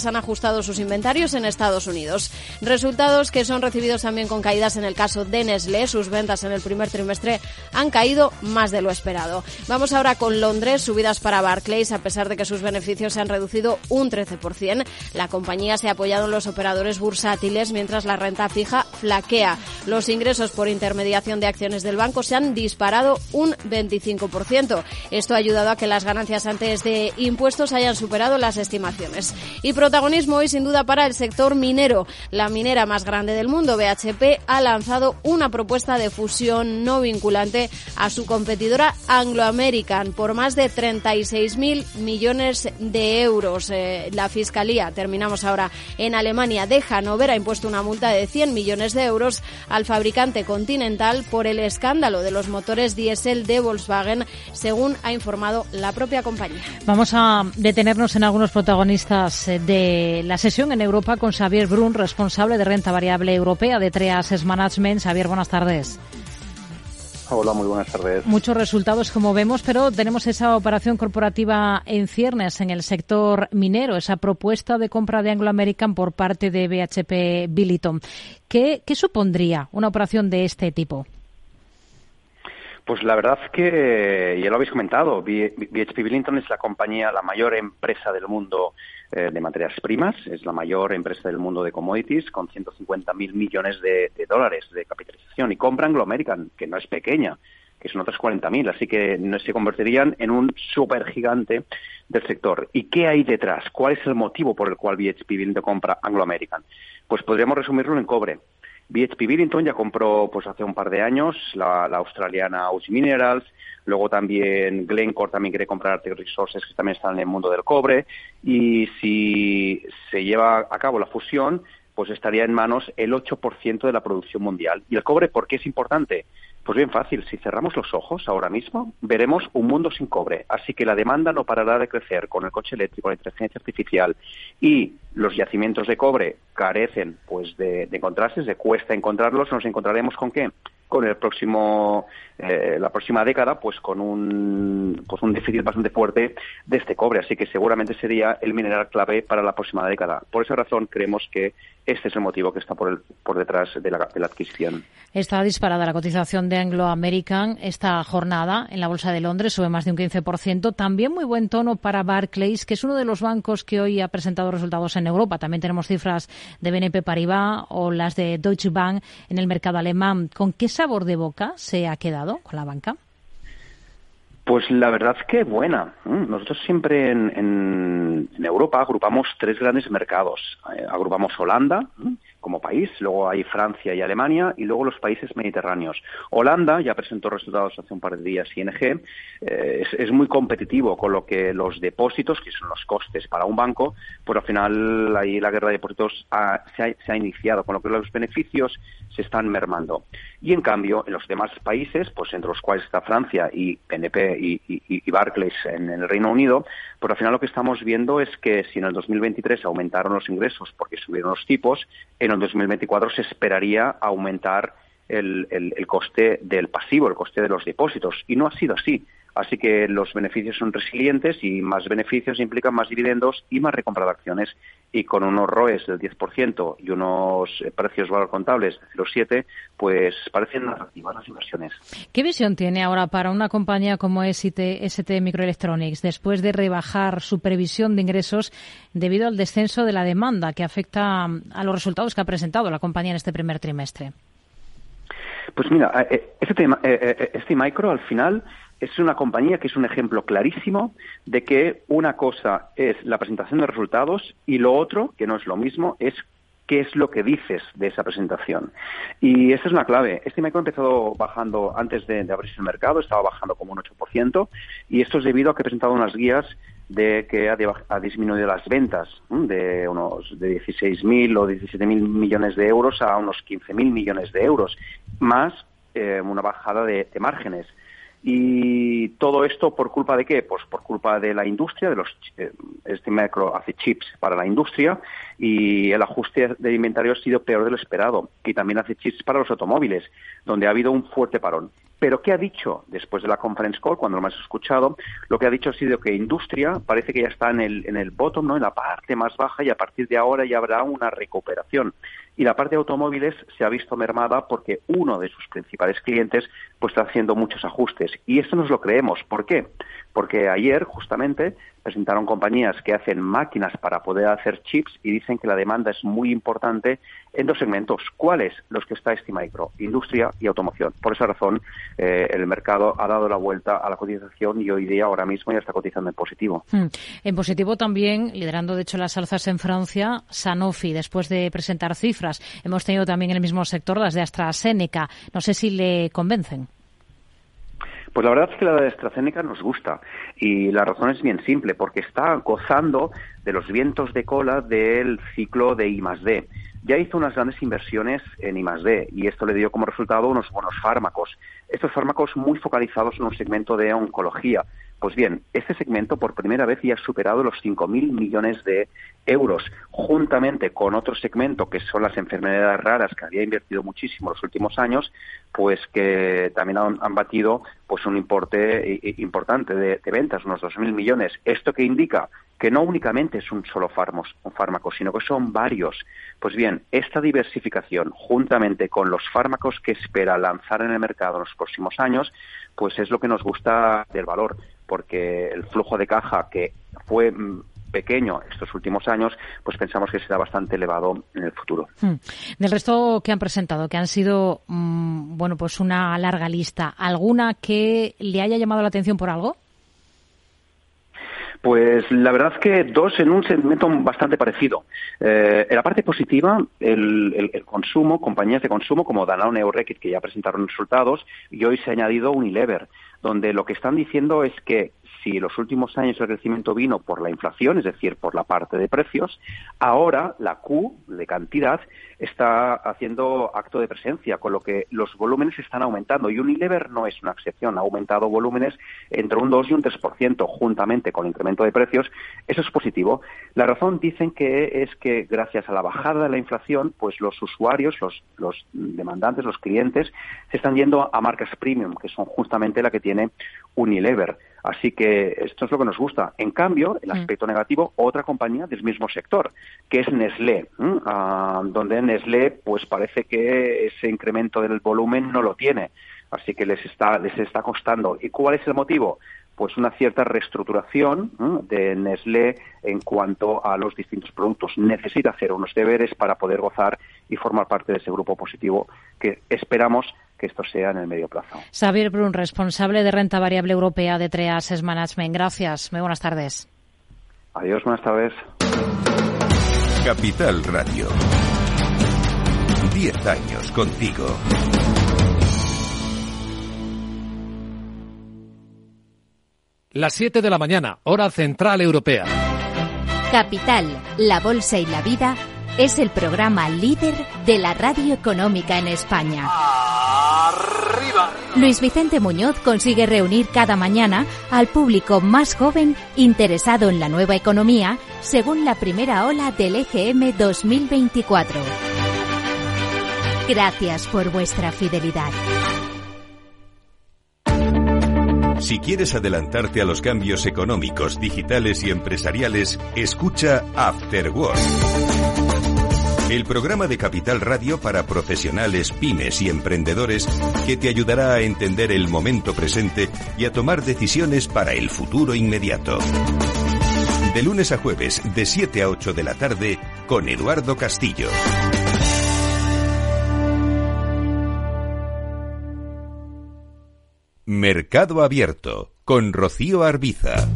ajustado sus inventarios en Estados Unidos. Resultados que son recibidos también con caídas en el caso de Nestlé. Sus ventas en el primer trimestre han caído más de lo esperado. Vamos ahora con Londres, subidas para Barclays, a pesar de que sus beneficios se han reducido un trece por ciento. La compañía se ha apoyado en los operadores bursátiles, mientras la renta fija flaquea. Los ingresos por intermediación de acciones del banco se han disparado un veinticinco por ciento. Esto ha ayudado a que las ganancias antes de impuestos hayan superado las estimaciones. Y protagonismo hoy sin duda para el sector minero. La minera más grande del mundo, B H P, ha lanzado una propuesta de fusión no vinculante a su competidora Anglo American por más de treinta y seis mil millones de euros. Eh, la Fiscalía, terminamos ahora en Alemania, de Hannover, ha impuesto una multa de cien millones de euros al fabricante Continental por el escándalo de los motores diésel de Volkswagen, según ha informado la propia compañía. Vamos a detenernos en algunos protagonistas de la sesión en Europa con Xavier Brun, responsable de renta variable europea de Treas Asset Management. Xavier, buenas tardes. Hola, muy buenas tardes. Muchos resultados, como vemos, pero tenemos esa operación corporativa en ciernes en el sector minero, esa propuesta de compra de Anglo American por parte de B H P Billiton. ¿Qué, qué supondría una operación de este tipo? Pues la verdad es que, ya lo habéis comentado, B H P Billiton es la compañía, la mayor empresa del mundo eh, de materias primas, es la mayor empresa del mundo de commodities, con ciento cincuenta mil millones de, de dólares de capitalización, y compra Anglo American, que no es pequeña, que son otros cuarenta mil, así que no se convertirían en un supergigante del sector. ¿Y qué hay detrás? ¿Cuál es el motivo por el cual B H P Billiton compra Anglo American? Pues podríamos resumirlo en cobre. B H P Billiton ya compró pues hace un par de años la, la australiana Aussie Minerals, luego también Glencore también quiere comprar Arctic Resources, que también están en el mundo del cobre, y si se lleva a cabo la fusión, pues estaría en manos el ocho por ciento de la producción mundial. ¿Y el cobre por qué es importante? Pues bien fácil, si cerramos los ojos ahora mismo, veremos un mundo sin cobre. Así que la demanda no parará de crecer con el coche eléctrico, la inteligencia artificial, y los yacimientos de cobre carecen pues de, de encontrarse, se cuesta encontrarlos. ¿Nos encontraremos con qué? Con el próximo, eh, la próxima década, pues con un, pues un déficit bastante fuerte de este cobre. Así que seguramente sería el mineral clave para la próxima década. Por esa razón creemos que este es el motivo que está por, el, por detrás de la, de la adquisición. Está disparada la cotización de Anglo American esta jornada en la Bolsa de Londres, sube más de un quince por ciento. También muy buen tono para Barclays, que es uno de los bancos que hoy ha presentado resultados en Europa. También tenemos cifras de B N P Paribas o las de Deutsche Bank en el mercado alemán. ¿Con qué sabor de boca se ha quedado con la banca? Pues la verdad es que buena. Nosotros siempre en, en, en Europa agrupamos tres grandes mercados. Eh, agrupamos Holanda como país, luego hay Francia y Alemania, y luego los países mediterráneos. Holanda ya presentó resultados hace un par de días, I N G, eh, es, es muy competitivo, con lo que los depósitos, que son los costes para un banco, pues al final ahí la guerra de depósitos ha, se, ha, se ha iniciado, con lo que los beneficios se están mermando. Y en cambio, en los demás países, pues entre los cuales está Francia y B N P y, y, y Barclays en, en el Reino Unido, pues al final lo que estamos viendo es que si en el dos mil veintitrés aumentaron los ingresos porque subieron los tipos, en el dos mil veinticuatro se esperaría aumentar el, el, el coste del pasivo, el coste de los depósitos, y no ha sido así. Así que los beneficios son resilientes, y más beneficios implican más dividendos y más recompra de acciones, y con unos R O Es del diez por ciento y unos precios valor contables de cero coma siete, pues parecen atractivas las inversiones. ¿Qué visión tiene ahora para una compañía como S T Microelectronics después de rebajar su previsión de ingresos debido al descenso de la demanda que afecta a los resultados que ha presentado la compañía en este primer trimestre? Pues mira, este tema, este micro al final es una compañía que es un ejemplo clarísimo de que una cosa es la presentación de resultados y lo otro, que no es lo mismo, es qué es lo que dices de esa presentación. Y esa es una clave. Este micro ha empezado bajando antes de, de abrirse el mercado, estaba bajando como un ocho por ciento, y esto es debido a que ha presentado unas guías de que ha, de, ha disminuido las ventas de unos de dieciséis mil o diecisiete mil millones de euros a unos quince mil millones de euros, más eh, una bajada de, de márgenes. Y todo esto, ¿por culpa de qué? Pues por culpa de la industria, de los eh, este micro hace chips para la industria, y el ajuste de inventario ha sido peor de lo esperado. Y también hace chips para los automóviles, donde ha habido un fuerte parón. Pero ¿qué ha dicho después de la conference call, cuando lo hemos escuchado? Lo que ha dicho ha sido que industria parece que ya está en el, en el bottom, ¿no?, en la parte más baja, y a partir de ahora ya habrá una recuperación. Y la parte de automóviles se ha visto mermada porque uno de sus principales clientes pues está haciendo muchos ajustes. Y esto nos lo creemos. ¿Por qué? Porque ayer, justamente, presentaron compañías que hacen máquinas para poder hacer chips y dicen que la demanda es muy importante en dos segmentos. ¿Cuáles? Los que está STMicro, industria y automoción. Por esa razón, eh, el mercado ha dado la vuelta a la cotización y hoy día, ahora mismo, ya está cotizando en positivo. Hmm. En positivo también, liderando de hecho las alzas en Francia, Sanofi, después de presentar cifras. Hemos tenido también en el mismo sector las de AstraZeneca. No sé si le convencen. Pues la verdad es que la de AstraZeneca nos gusta, y la razón es bien simple, porque está gozando de los vientos de cola del ciclo de I más D. Ya hizo unas grandes inversiones en I más D y esto le dio como resultado unos buenos fármacos. Estos fármacos muy focalizados en un segmento de oncología. Pues bien, este segmento por primera vez ya ha superado los cinco mil millones de euros, juntamente con otro segmento que son las enfermedades raras, que había invertido muchísimo en los últimos años, pues que también han, han batido pues un importe importante de, de ventas, unos dos mil millones. ¿Esto qué indica? Que no únicamente es un solo fármaco, un fármaco, sino que son varios. Pues bien, esta diversificación, juntamente con los fármacos que espera lanzar en el mercado en los próximos años, pues es lo que nos gusta del valor, porque el flujo de caja que fue pequeño estos últimos años, pues pensamos que será bastante elevado en el futuro. Hmm. Del resto que han presentado, que han sido, mmm, bueno, pues una larga lista, ¿alguna que le haya llamado la atención por algo? Pues la verdad es que dos en un segmento bastante parecido. Eh, en la parte positiva, el, el, el consumo, compañías de consumo como Danone o Reckitt, que ya presentaron resultados, y hoy se ha añadido Unilever, donde lo que están diciendo es que si en los últimos años el crecimiento vino por la inflación, es decir, por la parte de precios, ahora la Q de cantidad está haciendo acto de presencia, con lo que los volúmenes están aumentando. Y Unilever no es una excepción, ha aumentado volúmenes entre un dos y un tres por ciento, juntamente con el incremento de precios. Eso es positivo. La razón dicen que es que gracias a la bajada de la inflación, pues los usuarios, los, los demandantes, los clientes, se están yendo a marcas premium, que son justamente la que tiene Unilever. Así que esto es lo que nos gusta. En cambio, el aspecto negativo, otra compañía del mismo sector, que es Nestlé, uh, donde Nestlé pues parece que ese incremento del volumen no lo tiene. Así que les está, les está costando. ¿Y cuál es el motivo? Pues una cierta reestructuración ¿eh? de Nestlé en cuanto a los distintos productos. Necesita hacer unos deberes para poder gozar y formar parte de ese grupo positivo que esperamos que esto sea en el medio plazo. Xavier Brun, responsable de renta variable europea de Three Asset Management. Gracias. Muy buenas tardes. Adiós, buenas tardes. Capital Radio. Diez años contigo. Las siete de la mañana, hora central europea. Capital, la bolsa y la vida es el programa líder de la radio económica en España. ¡Arriba! Luis Vicente Muñoz consigue reunir cada mañana al público más joven interesado en la nueva economía según la primera ola del E G M dos mil veinticuatro. Gracias por vuestra fidelidad. Si quieres adelantarte a los cambios económicos, digitales y empresariales, escucha After Work. El programa de Capital Radio para profesionales, pymes y emprendedores que te ayudará a entender el momento presente y a tomar decisiones para el futuro inmediato. De lunes a jueves, de siete a ocho de la tarde, con Eduardo Castillo. Mercado Abierto, con Rocío Arbiza.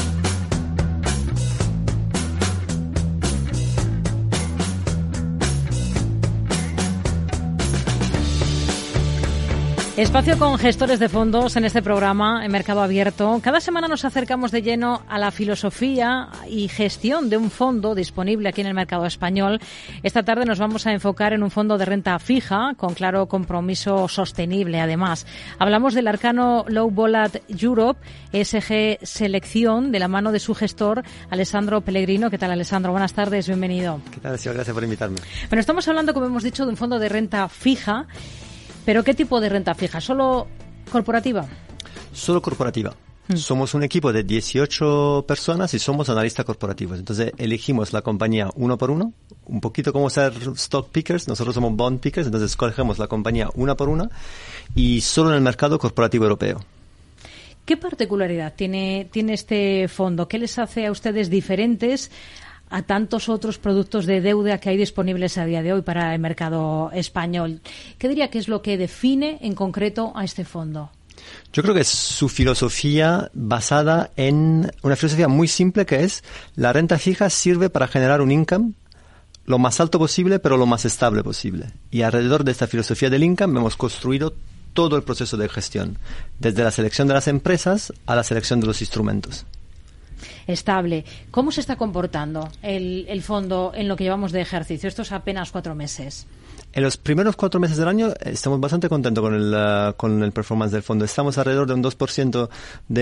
Espacio con gestores de fondos en este programa, en Mercado Abierto. Cada semana nos acercamos de lleno a la filosofía y gestión de un fondo disponible aquí en el mercado español. Esta tarde nos vamos a enfocar en un fondo de renta fija, con claro compromiso sostenible, además. Hablamos del Arcano Low Volat Europe, E S G Selección, de la mano de su gestor, Alessandro Pellegrino. ¿Qué tal, Alessandro? Buenas tardes, bienvenido. ¿Qué tal, señor? Gracias por invitarme. Bueno, estamos hablando, como hemos dicho, de un fondo de renta fija. ¿Pero qué tipo de renta fija? ¿Solo ¿Corporativa? Solo corporativa. Mm. Somos un equipo de dieciocho personas y somos analistas corporativos. Entonces elegimos la compañía uno por uno, un poquito como ser stock pickers, nosotros somos bond pickers, entonces escogemos la compañía una por una y solo en el mercado corporativo europeo. ¿Qué particularidad tiene, tiene este fondo? ¿Qué les hace a ustedes diferentes a tantos otros productos de deuda que hay disponibles a día de hoy para el mercado español? ¿Qué diría que es lo que define en concreto a este fondo? Yo creo que es su filosofía basada en una filosofía muy simple, que es la renta fija sirve para generar un income lo más alto posible, pero lo más estable posible. Y alrededor de esta filosofía del income hemos construido todo el proceso de gestión, desde la selección de las empresas a la selección de los instrumentos. Estable. ¿Cómo se está comportando el, el fondo en lo que llevamos de ejercicio? Estos apenas cuatro meses. En los primeros cuatro meses del año estamos bastante contentos con el, uh, con el performance del fondo. Estamos alrededor de un dos por ciento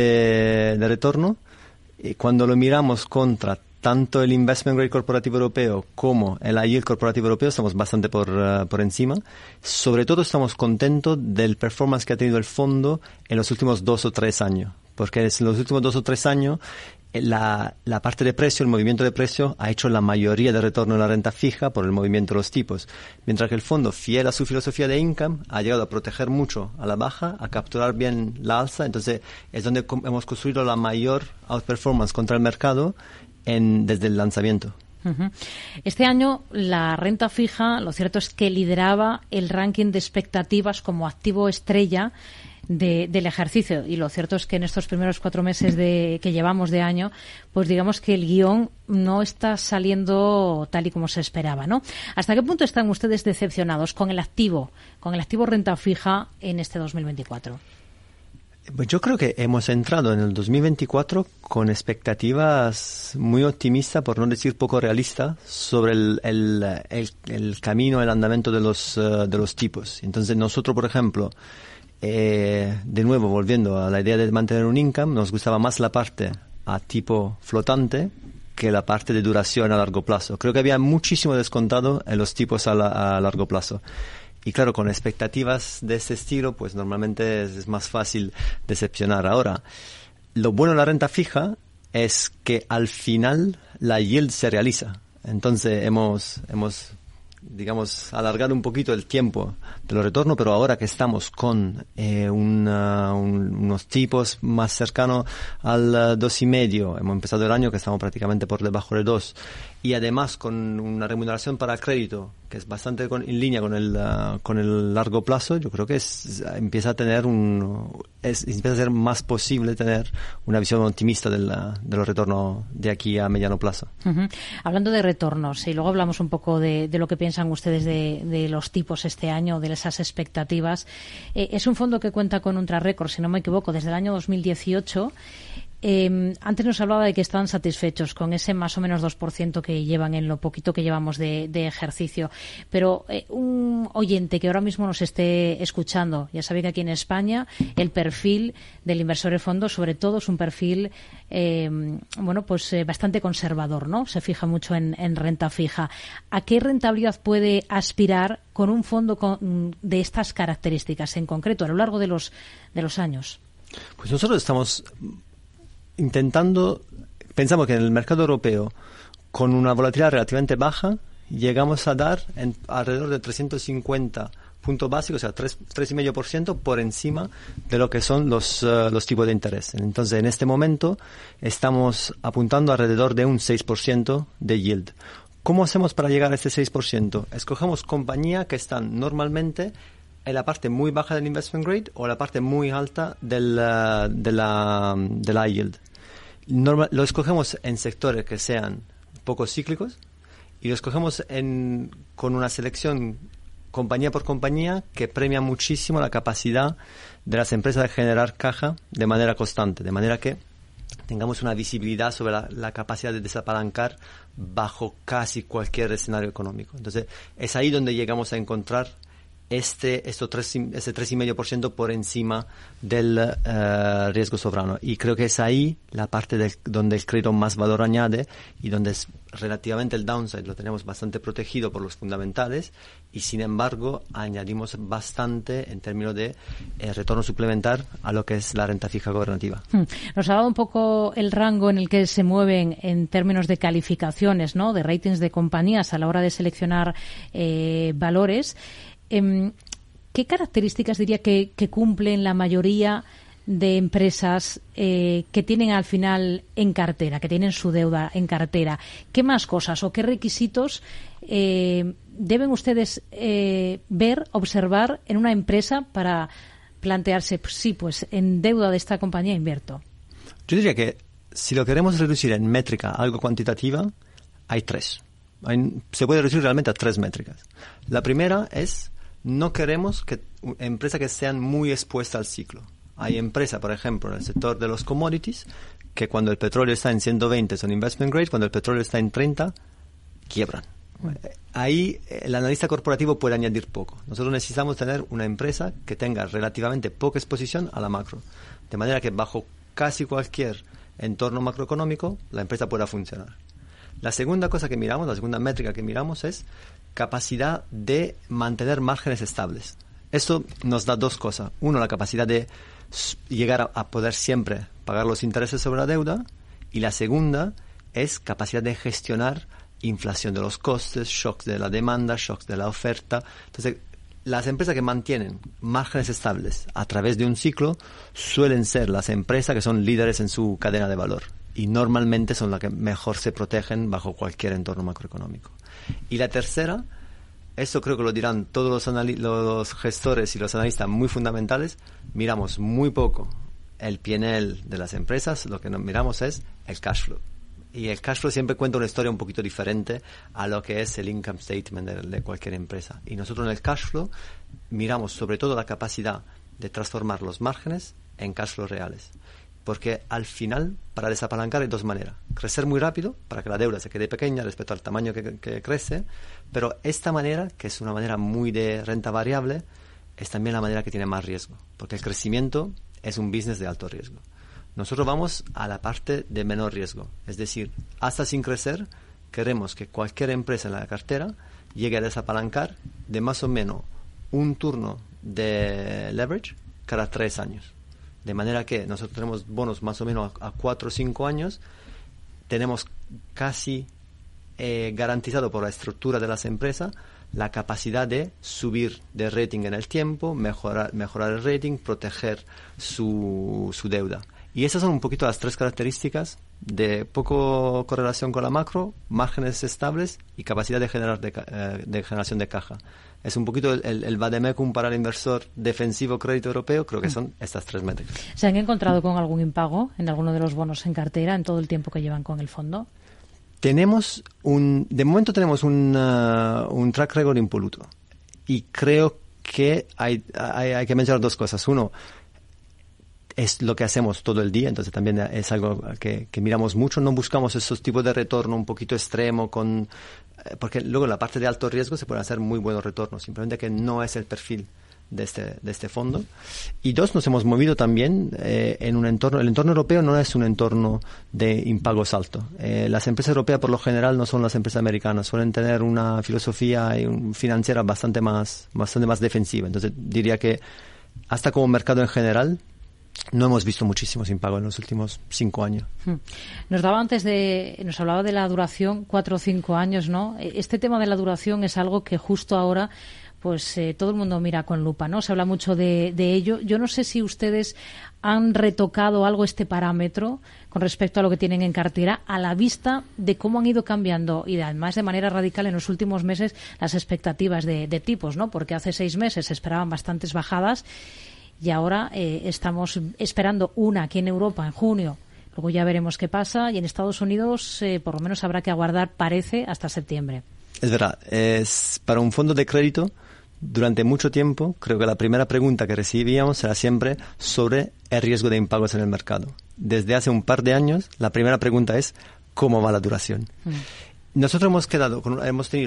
de, de retorno. Y cuando lo miramos contra tanto el investment grade corporativo europeo como el high yield corporativo europeo, estamos bastante por, uh, por encima. Sobre todo estamos contentos del performance que ha tenido el fondo en los últimos dos o tres años. Porque en los últimos dos o tres años La, la parte de precio, el movimiento de precio ha hecho la mayoría de retorno en la renta fija por el movimiento de los tipos, mientras que el fondo, fiel a su filosofía de income, ha llegado a proteger mucho a la baja, a capturar bien la alza. Entonces es donde hemos construido la mayor outperformance contra el mercado en, desde el lanzamiento. Este año la renta fija, lo cierto es que lideraba el ranking de expectativas como activo estrella De, del ejercicio, y lo cierto es que en estos primeros cuatro meses de, que llevamos de año, pues digamos que el guión no está saliendo tal y como se esperaba, ¿no? ¿Hasta qué punto están ustedes decepcionados con el activo, con el activo renta fija en este dos mil veinticuatro? Pues yo creo que hemos entrado en el dos mil veinticuatro con expectativas muy optimistas, por no decir poco realistas, sobre el, el, el, el camino, el andamiento de los, uh, de los tipos. Entonces nosotros, por ejemplo, Eh, de nuevo, volviendo a la idea de mantener un income, nos gustaba más la parte a tipo flotante que la parte de duración a largo plazo. Creo que había muchísimo descontado en los tipos a, la, a largo plazo. Y claro, con expectativas de este estilo, pues normalmente es, es más fácil decepcionar. Ahora, lo bueno de la renta fija es que al final la yield se realiza. Entonces hemos... hemos digamos, alargar un poquito el tiempo de los retornos, pero ahora que estamos con eh, una, un, unos tipos más cercanos al uh, dos y medio, hemos empezado el año que estamos prácticamente por debajo de dos, y además con una remuneración para crédito que es bastante con, en línea con el uh, con el largo plazo, yo creo que es, empieza a tener un es, empieza a ser más posible tener una visión optimista del, de los retornos de aquí a mediano plazo. Uh-huh. Hablando de retornos, y luego hablamos un poco de, de lo que piensan ustedes de, de los tipos este año, de esas expectativas. Eh, es un fondo que cuenta con un track record, si no me equivoco, desde el año dos mil dieciocho. Eh, antes nos hablaba de que estaban satisfechos con ese más o menos dos por ciento que llevan en lo poquito que llevamos de, de ejercicio. Pero eh, un oyente que ahora mismo nos esté escuchando, ya sabe que aquí en España el perfil del inversor de fondos, sobre todo, es un perfil eh, bueno, pues eh, bastante conservador, ¿no? Se fija mucho en, en renta fija. ¿A qué rentabilidad puede aspirar con un fondo con, de estas características en concreto a lo largo de los, de los años? Pues nosotros estamos intentando, pensamos que en el mercado europeo, con una volatilidad relativamente baja, llegamos a dar en, alrededor de trescientos cincuenta puntos básicos, o sea, tres coma cinco por ciento por encima de lo que son los, uh, los tipos de interés. Entonces, en este momento, estamos apuntando alrededor de un seis por ciento de yield. ¿Cómo hacemos para llegar a este seis por ciento? Escogemos compañías que están normalmente en la parte muy baja del investment grade o la parte muy alta del, uh, de la, de la yield. Normal, lo escogemos en sectores que sean poco cíclicos y lo escogemos en, con una selección compañía por compañía que premia muchísimo la capacidad de las empresas de generar caja de manera constante, de manera que tengamos una visibilidad sobre la, la capacidad de desapalancar bajo casi cualquier escenario económico. Entonces, es ahí donde llegamos a encontrar este esto tres, ese tres coma cinco por ciento por encima del uh, riesgo soberano. Y creo que es ahí la parte del, donde el crédito más valor añade y donde es relativamente el downside lo tenemos bastante protegido por los fundamentales y sin embargo añadimos bastante en términos de eh, retorno suplementar a lo que es la renta fija gobernativa. Nos ha dado un poco el rango en el que se mueven en términos de calificaciones, ¿no?, de ratings de compañías a la hora de seleccionar eh, valores. Eh, ¿Qué características diría que, que cumplen la mayoría de empresas eh, que tienen al final en cartera, que tienen su deuda en cartera? ¿Qué más cosas o qué requisitos eh, deben ustedes eh, ver, observar en una empresa para plantearse, pues, sí, pues en deuda de esta compañía invierto? Yo diría que si lo queremos reducir en métrica, algo cuantitativa, hay tres. Hay, se puede reducir realmente a tres métricas. La primera es, no queremos que empresas que sean muy expuestas al ciclo. Hay empresas, por ejemplo, en el sector de los commodities, que cuando el petróleo está en ciento veinte son investment grade, cuando el petróleo está en treinta, quiebran. Ahí el analista corporativo puede añadir poco. Nosotros necesitamos tener una empresa que tenga relativamente poca exposición a la macro, de manera que bajo casi cualquier entorno macroeconómico la empresa pueda funcionar. La segunda cosa que miramos, la segunda métrica que miramos es capacidad de mantener márgenes estables. Esto nos da dos cosas. Uno, la capacidad de llegar a, a poder siempre pagar los intereses sobre la deuda. Y la segunda es capacidad de gestionar inflación de los costes, shocks de la demanda, shocks de la oferta. Entonces, las empresas que mantienen márgenes estables a través de un ciclo suelen ser las empresas que son líderes en su cadena de valor. Y normalmente son las que mejor se protegen bajo cualquier entorno macroeconómico. Y la tercera, esto creo que lo dirán todos los, anali- los gestores y los analistas muy fundamentales, miramos muy poco el P and L de las empresas, lo que nos miramos es el cash flow. Y el cash flow siempre cuenta una historia un poquito diferente a lo que es el income statement de, de cualquier empresa. Y nosotros en el cash flow miramos sobre todo la capacidad de transformar los márgenes en cash flow reales. Porque al final, para desapalancar hay dos maneras. Crecer muy rápido, para que la deuda se quede pequeña respecto al tamaño que, que crece, pero esta manera, que es una manera muy de renta variable, es también la manera que tiene más riesgo, porque el crecimiento es un business de alto riesgo. Nosotros vamos a la parte de menor riesgo, es decir, hasta sin crecer, queremos que cualquier empresa en la cartera llegue a desapalancar de más o menos un turno de leverage cada tres años. De manera que nosotros tenemos bonos más o menos a cuatro o cinco años, tenemos casi eh, garantizado por la estructura de las empresas la capacidad de subir de rating en el tiempo, mejorar, mejorar el rating, proteger su, su deuda. Y esas son un poquito las tres características de poco correlación con la macro, márgenes estables y capacidad de, generar de, eh, de generación de caja. Es un poquito el, el, el vademecum para el inversor defensivo crédito europeo, creo que son estas tres métricas. ¿Se han encontrado con algún impago en alguno de los bonos en cartera en todo el tiempo que llevan con el fondo? Tenemos un, de momento tenemos un, uh, un track record impoluto. Y creo que hay, hay, hay que mencionar dos cosas. Uno, es lo que hacemos todo el día, entonces también es algo que, que miramos mucho. No buscamos esos tipos de retorno un poquito extremo, con eh, porque luego en la parte de alto riesgo se pueden hacer muy buenos retornos, simplemente que no es el perfil de este, de este fondo. Y dos, nos hemos movido también eh, en un entorno, el entorno europeo no es un entorno de impagos alto. Eh, las empresas europeas por lo general no son las empresas americanas, suelen tener una filosofía y un, financiera bastante más, bastante más defensiva. Entonces diría que hasta como mercado en general, no hemos visto muchísimos impagos en los últimos cinco años. Nos daba antes de, nos hablaba de la duración, cuatro o cinco años, ¿no? Este tema de la duración es algo que justo ahora, pues eh, todo el mundo mira con lupa, ¿no? Se habla mucho de, de ello. Yo no sé si ustedes han retocado algo este parámetro con respecto a lo que tienen en cartera, a la vista de cómo han ido cambiando y además de manera radical en los últimos meses las expectativas de, de tipos, ¿no? Porque hace seis meses se esperaban bastantes bajadas. Y ahora eh, estamos esperando una aquí en Europa en junio. Luego ya veremos qué pasa. Y en Estados Unidos, eh, por lo menos habrá que aguardar, parece, hasta septiembre. Es verdad. Es, para un fondo de crédito, durante mucho tiempo, creo que la primera pregunta que recibíamos era siempre sobre el riesgo de impagos en el mercado. Desde hace un par de años, la primera pregunta es ¿cómo va la duración? Mm. Nosotros hemos quedado, con, hemos tenido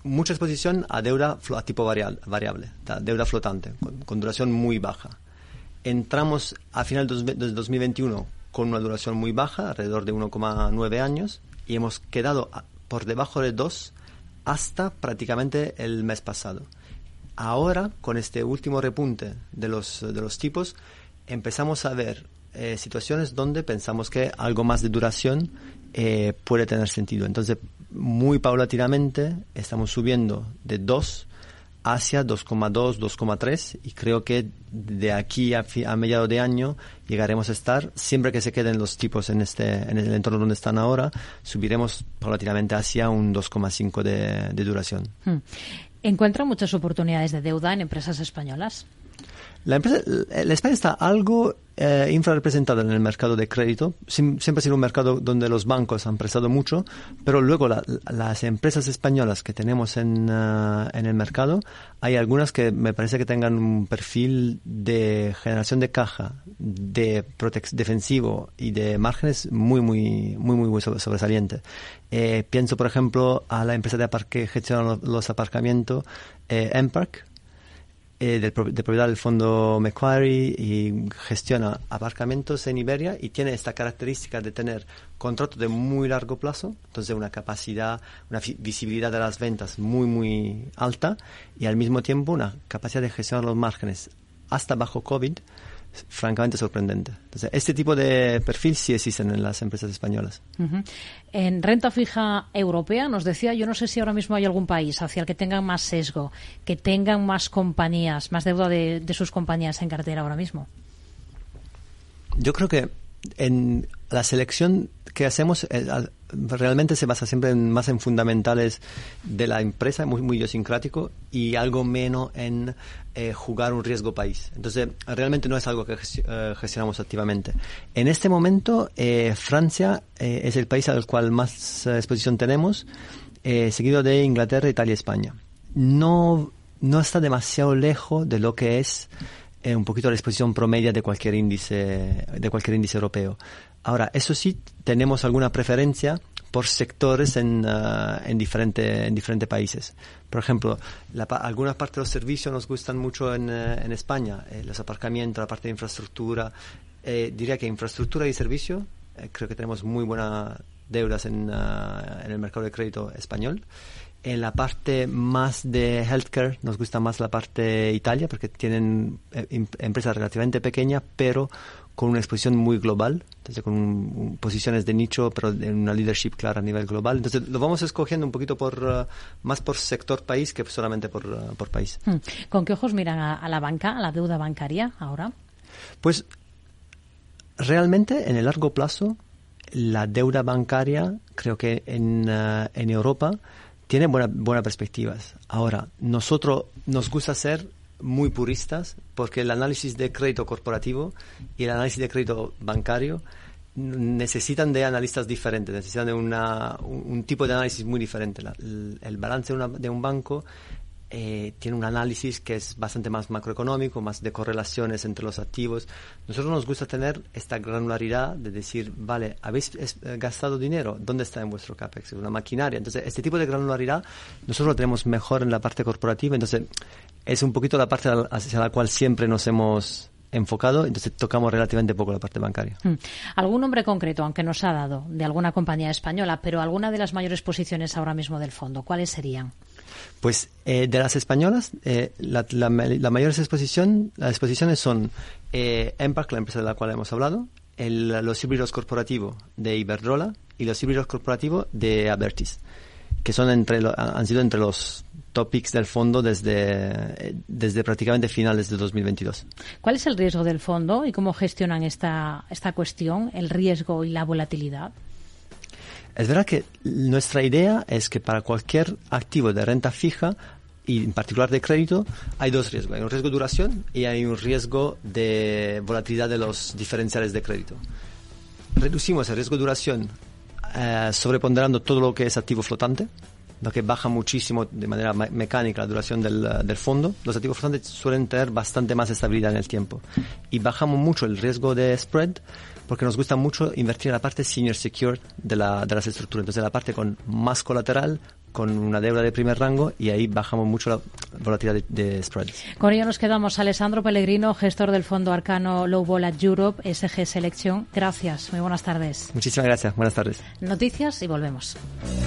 mucha exposición a deuda a tipo variable, deuda flotante, con, con duración muy baja. Entramos a final de dos mil veintiuno con una duración muy baja, alrededor de uno coma nueve años, y hemos quedado por debajo de dos hasta prácticamente el mes pasado. Ahora, con este último repunte de los, de los tipos, empezamos a ver eh, situaciones donde pensamos que algo más de duración eh, puede tener sentido. Entonces, muy paulatinamente estamos subiendo de dos hacia dos coma dos, dos coma tres, y creo que de aquí a, fi- a mediados de año llegaremos a estar, siempre que se queden los tipos en este en el entorno donde están ahora, subiremos paulatinamente hacia un dos coma cinco de, de duración. Hmm. ¿Encuentra muchas oportunidades de deuda en empresas españolas? La empresa, la España está algo eh, infrarrepresentada en el mercado de crédito. Sim, siempre ha sido un mercado donde los bancos han prestado mucho, pero luego la, las empresas españolas que tenemos en, uh, en el mercado, hay algunas que me parece que tengan un perfil de generación de caja, de protec- defensivo y de márgenes muy, muy, muy, muy, muy sobresaliente. Eh, pienso, por ejemplo, a la empresa de apar- que gestiona los, los aparcamientos, eh, M-Park, Eh, de, de propiedad del fondo Macquarie, y gestiona aparcamientos en Iberia, y tiene esta característica de tener contratos de muy largo plazo, entonces una capacidad, una visibilidad de las ventas muy muy alta, y al mismo tiempo una capacidad de gestionar los márgenes hasta bajo COVID francamente sorprendente. Entonces, este tipo de perfil sí existen en las empresas españolas. Uh-huh. En renta fija europea, nos decía, yo no sé si ahora mismo hay algún país hacia el que tengan más sesgo, que tengan más compañías, más deuda de, de sus compañías en cartera ahora mismo. Yo creo que en la selección que hacemos eh, realmente se basa siempre en, más en fundamentales de la empresa, muy, muy idiosincrático, y algo menos en eh, jugar un riesgo país. Entonces, realmente no es algo que eh, gestionamos activamente. En este momento, eh, Francia eh, es el país al cual más eh, exposición tenemos, eh, seguido de Inglaterra, Italia y España. No, no está demasiado lejos de lo que es eh, un poquito la exposición promedia de cualquier índice, de cualquier índice europeo. Ahora, eso sí, tenemos alguna preferencia por sectores en, uh, en, diferente, en diferentes países. Por ejemplo, la, algunas partes de los servicios nos gustan mucho en, uh, en España, eh, los aparcamientos, la parte de infraestructura. Eh, diría que infraestructura y servicio, eh, creo que tenemos muy buenas deudas en, uh, en el mercado de crédito español. En la parte más de healthcare nos gusta más la parte de Italia, porque tienen eh, em, empresas relativamente pequeñas, pero con una exposición muy global, entonces con un, un, posiciones de nicho, pero en una leadership clara a nivel global. Entonces lo vamos escogiendo un poquito por uh, más por sector país que solamente por, uh, por país. ¿Con qué ojos miran a, a la banca, a la deuda bancaria ahora? Pues realmente en el largo plazo la deuda bancaria, creo que en, uh, en Europa tiene buenas buena perspectivas. Ahora, nosotros nos gusta ser muy puristas, porque el análisis de crédito corporativo y el análisis de crédito bancario necesitan de analistas diferentes, necesitan de una, un, un tipo de análisis muy diferente. La, el, el balance de, una, de un banco eh, tiene un análisis que es bastante más macroeconómico, más de correlaciones entre los activos. Nosotros nos gusta tener esta granularidad de decir, vale, habéis es, gastado dinero, ¿dónde está en vuestro CAPEX? Una maquinaria. Entonces, este tipo de granularidad nosotros lo tenemos mejor en la parte corporativa. Entonces, es un poquito la parte hacia la cual siempre nos hemos enfocado, entonces tocamos relativamente poco la parte bancaria. Hmm. ¿Algún nombre concreto, aunque nos ha dado, de alguna compañía española, pero alguna de las mayores posiciones ahora mismo del fondo? ¿Cuáles serían? Pues eh, de las españolas, eh, la, la, la mayor exposición, las exposiciones son eh, M-Park, la empresa de la cual hemos hablado, el, los híbridos corporativos de Iberdrola y los híbridos corporativos de Abertis, que son entre lo, han sido entre los top picks del fondo desde, desde prácticamente finales de dos mil veintidós. ¿Cuál es el riesgo del fondo y cómo gestionan esta, esta cuestión, el riesgo y la volatilidad? Es verdad que nuestra idea es que para cualquier activo de renta fija, y en particular de crédito, hay dos riesgos. Hay un riesgo de duración y hay un riesgo de volatilidad de los diferenciales de crédito. Reducimos el riesgo de duración eh, sobreponderando todo lo que es activo flotante, lo que baja muchísimo de manera me- mecánica la duración del, del fondo. Los activos flotantes suelen tener bastante más estabilidad en el tiempo. Y bajamos mucho el riesgo de spread, porque nos gusta mucho invertir en la parte senior secured de, la, de las estructuras. Entonces, la parte con más colateral, con una deuda de primer rango y ahí bajamos mucho la volatilidad de, de spreads. Con ello nos quedamos. Alessandro Pellegrino, gestor del fondo Arcano Low Vol Europe, S G Selección. Gracias. Muy buenas tardes. Muchísimas gracias. Buenas tardes. Noticias y volvemos.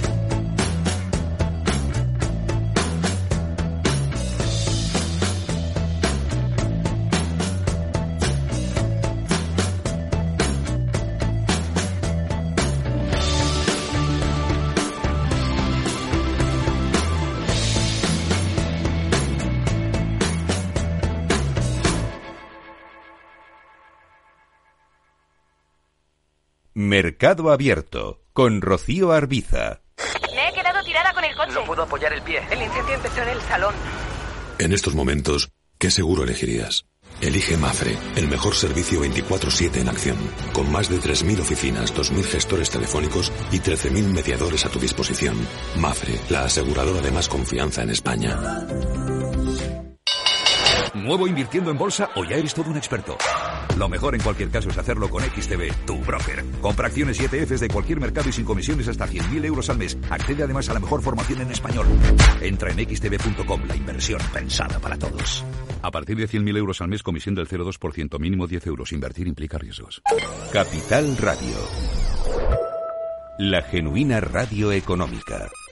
Mercado Abierto, con Rocío Arbiza. Me he quedado tirada con el coche. No puedo apoyar el pie. El incendio empezó en el salón. En estos momentos, ¿qué seguro elegirías? Elige Mafre, el mejor servicio veinticuatro siete en acción, con más de tres mil oficinas, dos mil gestores telefónicos y trece mil mediadores a tu disposición. Mafre, la aseguradora de más confianza en España. ¿Nuevo invirtiendo en bolsa o ya eres todo un experto? Lo mejor en cualquier caso es hacerlo con X T B, tu broker. Compra acciones y E T Fs de cualquier mercado y sin comisiones hasta cien mil euros al mes. Accede además a la mejor formación en español. Entra en equis te be punto com, la inversión pensada para todos. A partir de cien mil euros al mes, comisión del cero coma dos por ciento, mínimo diez euros. Invertir implica riesgos. Capital Radio. La genuina radio económica.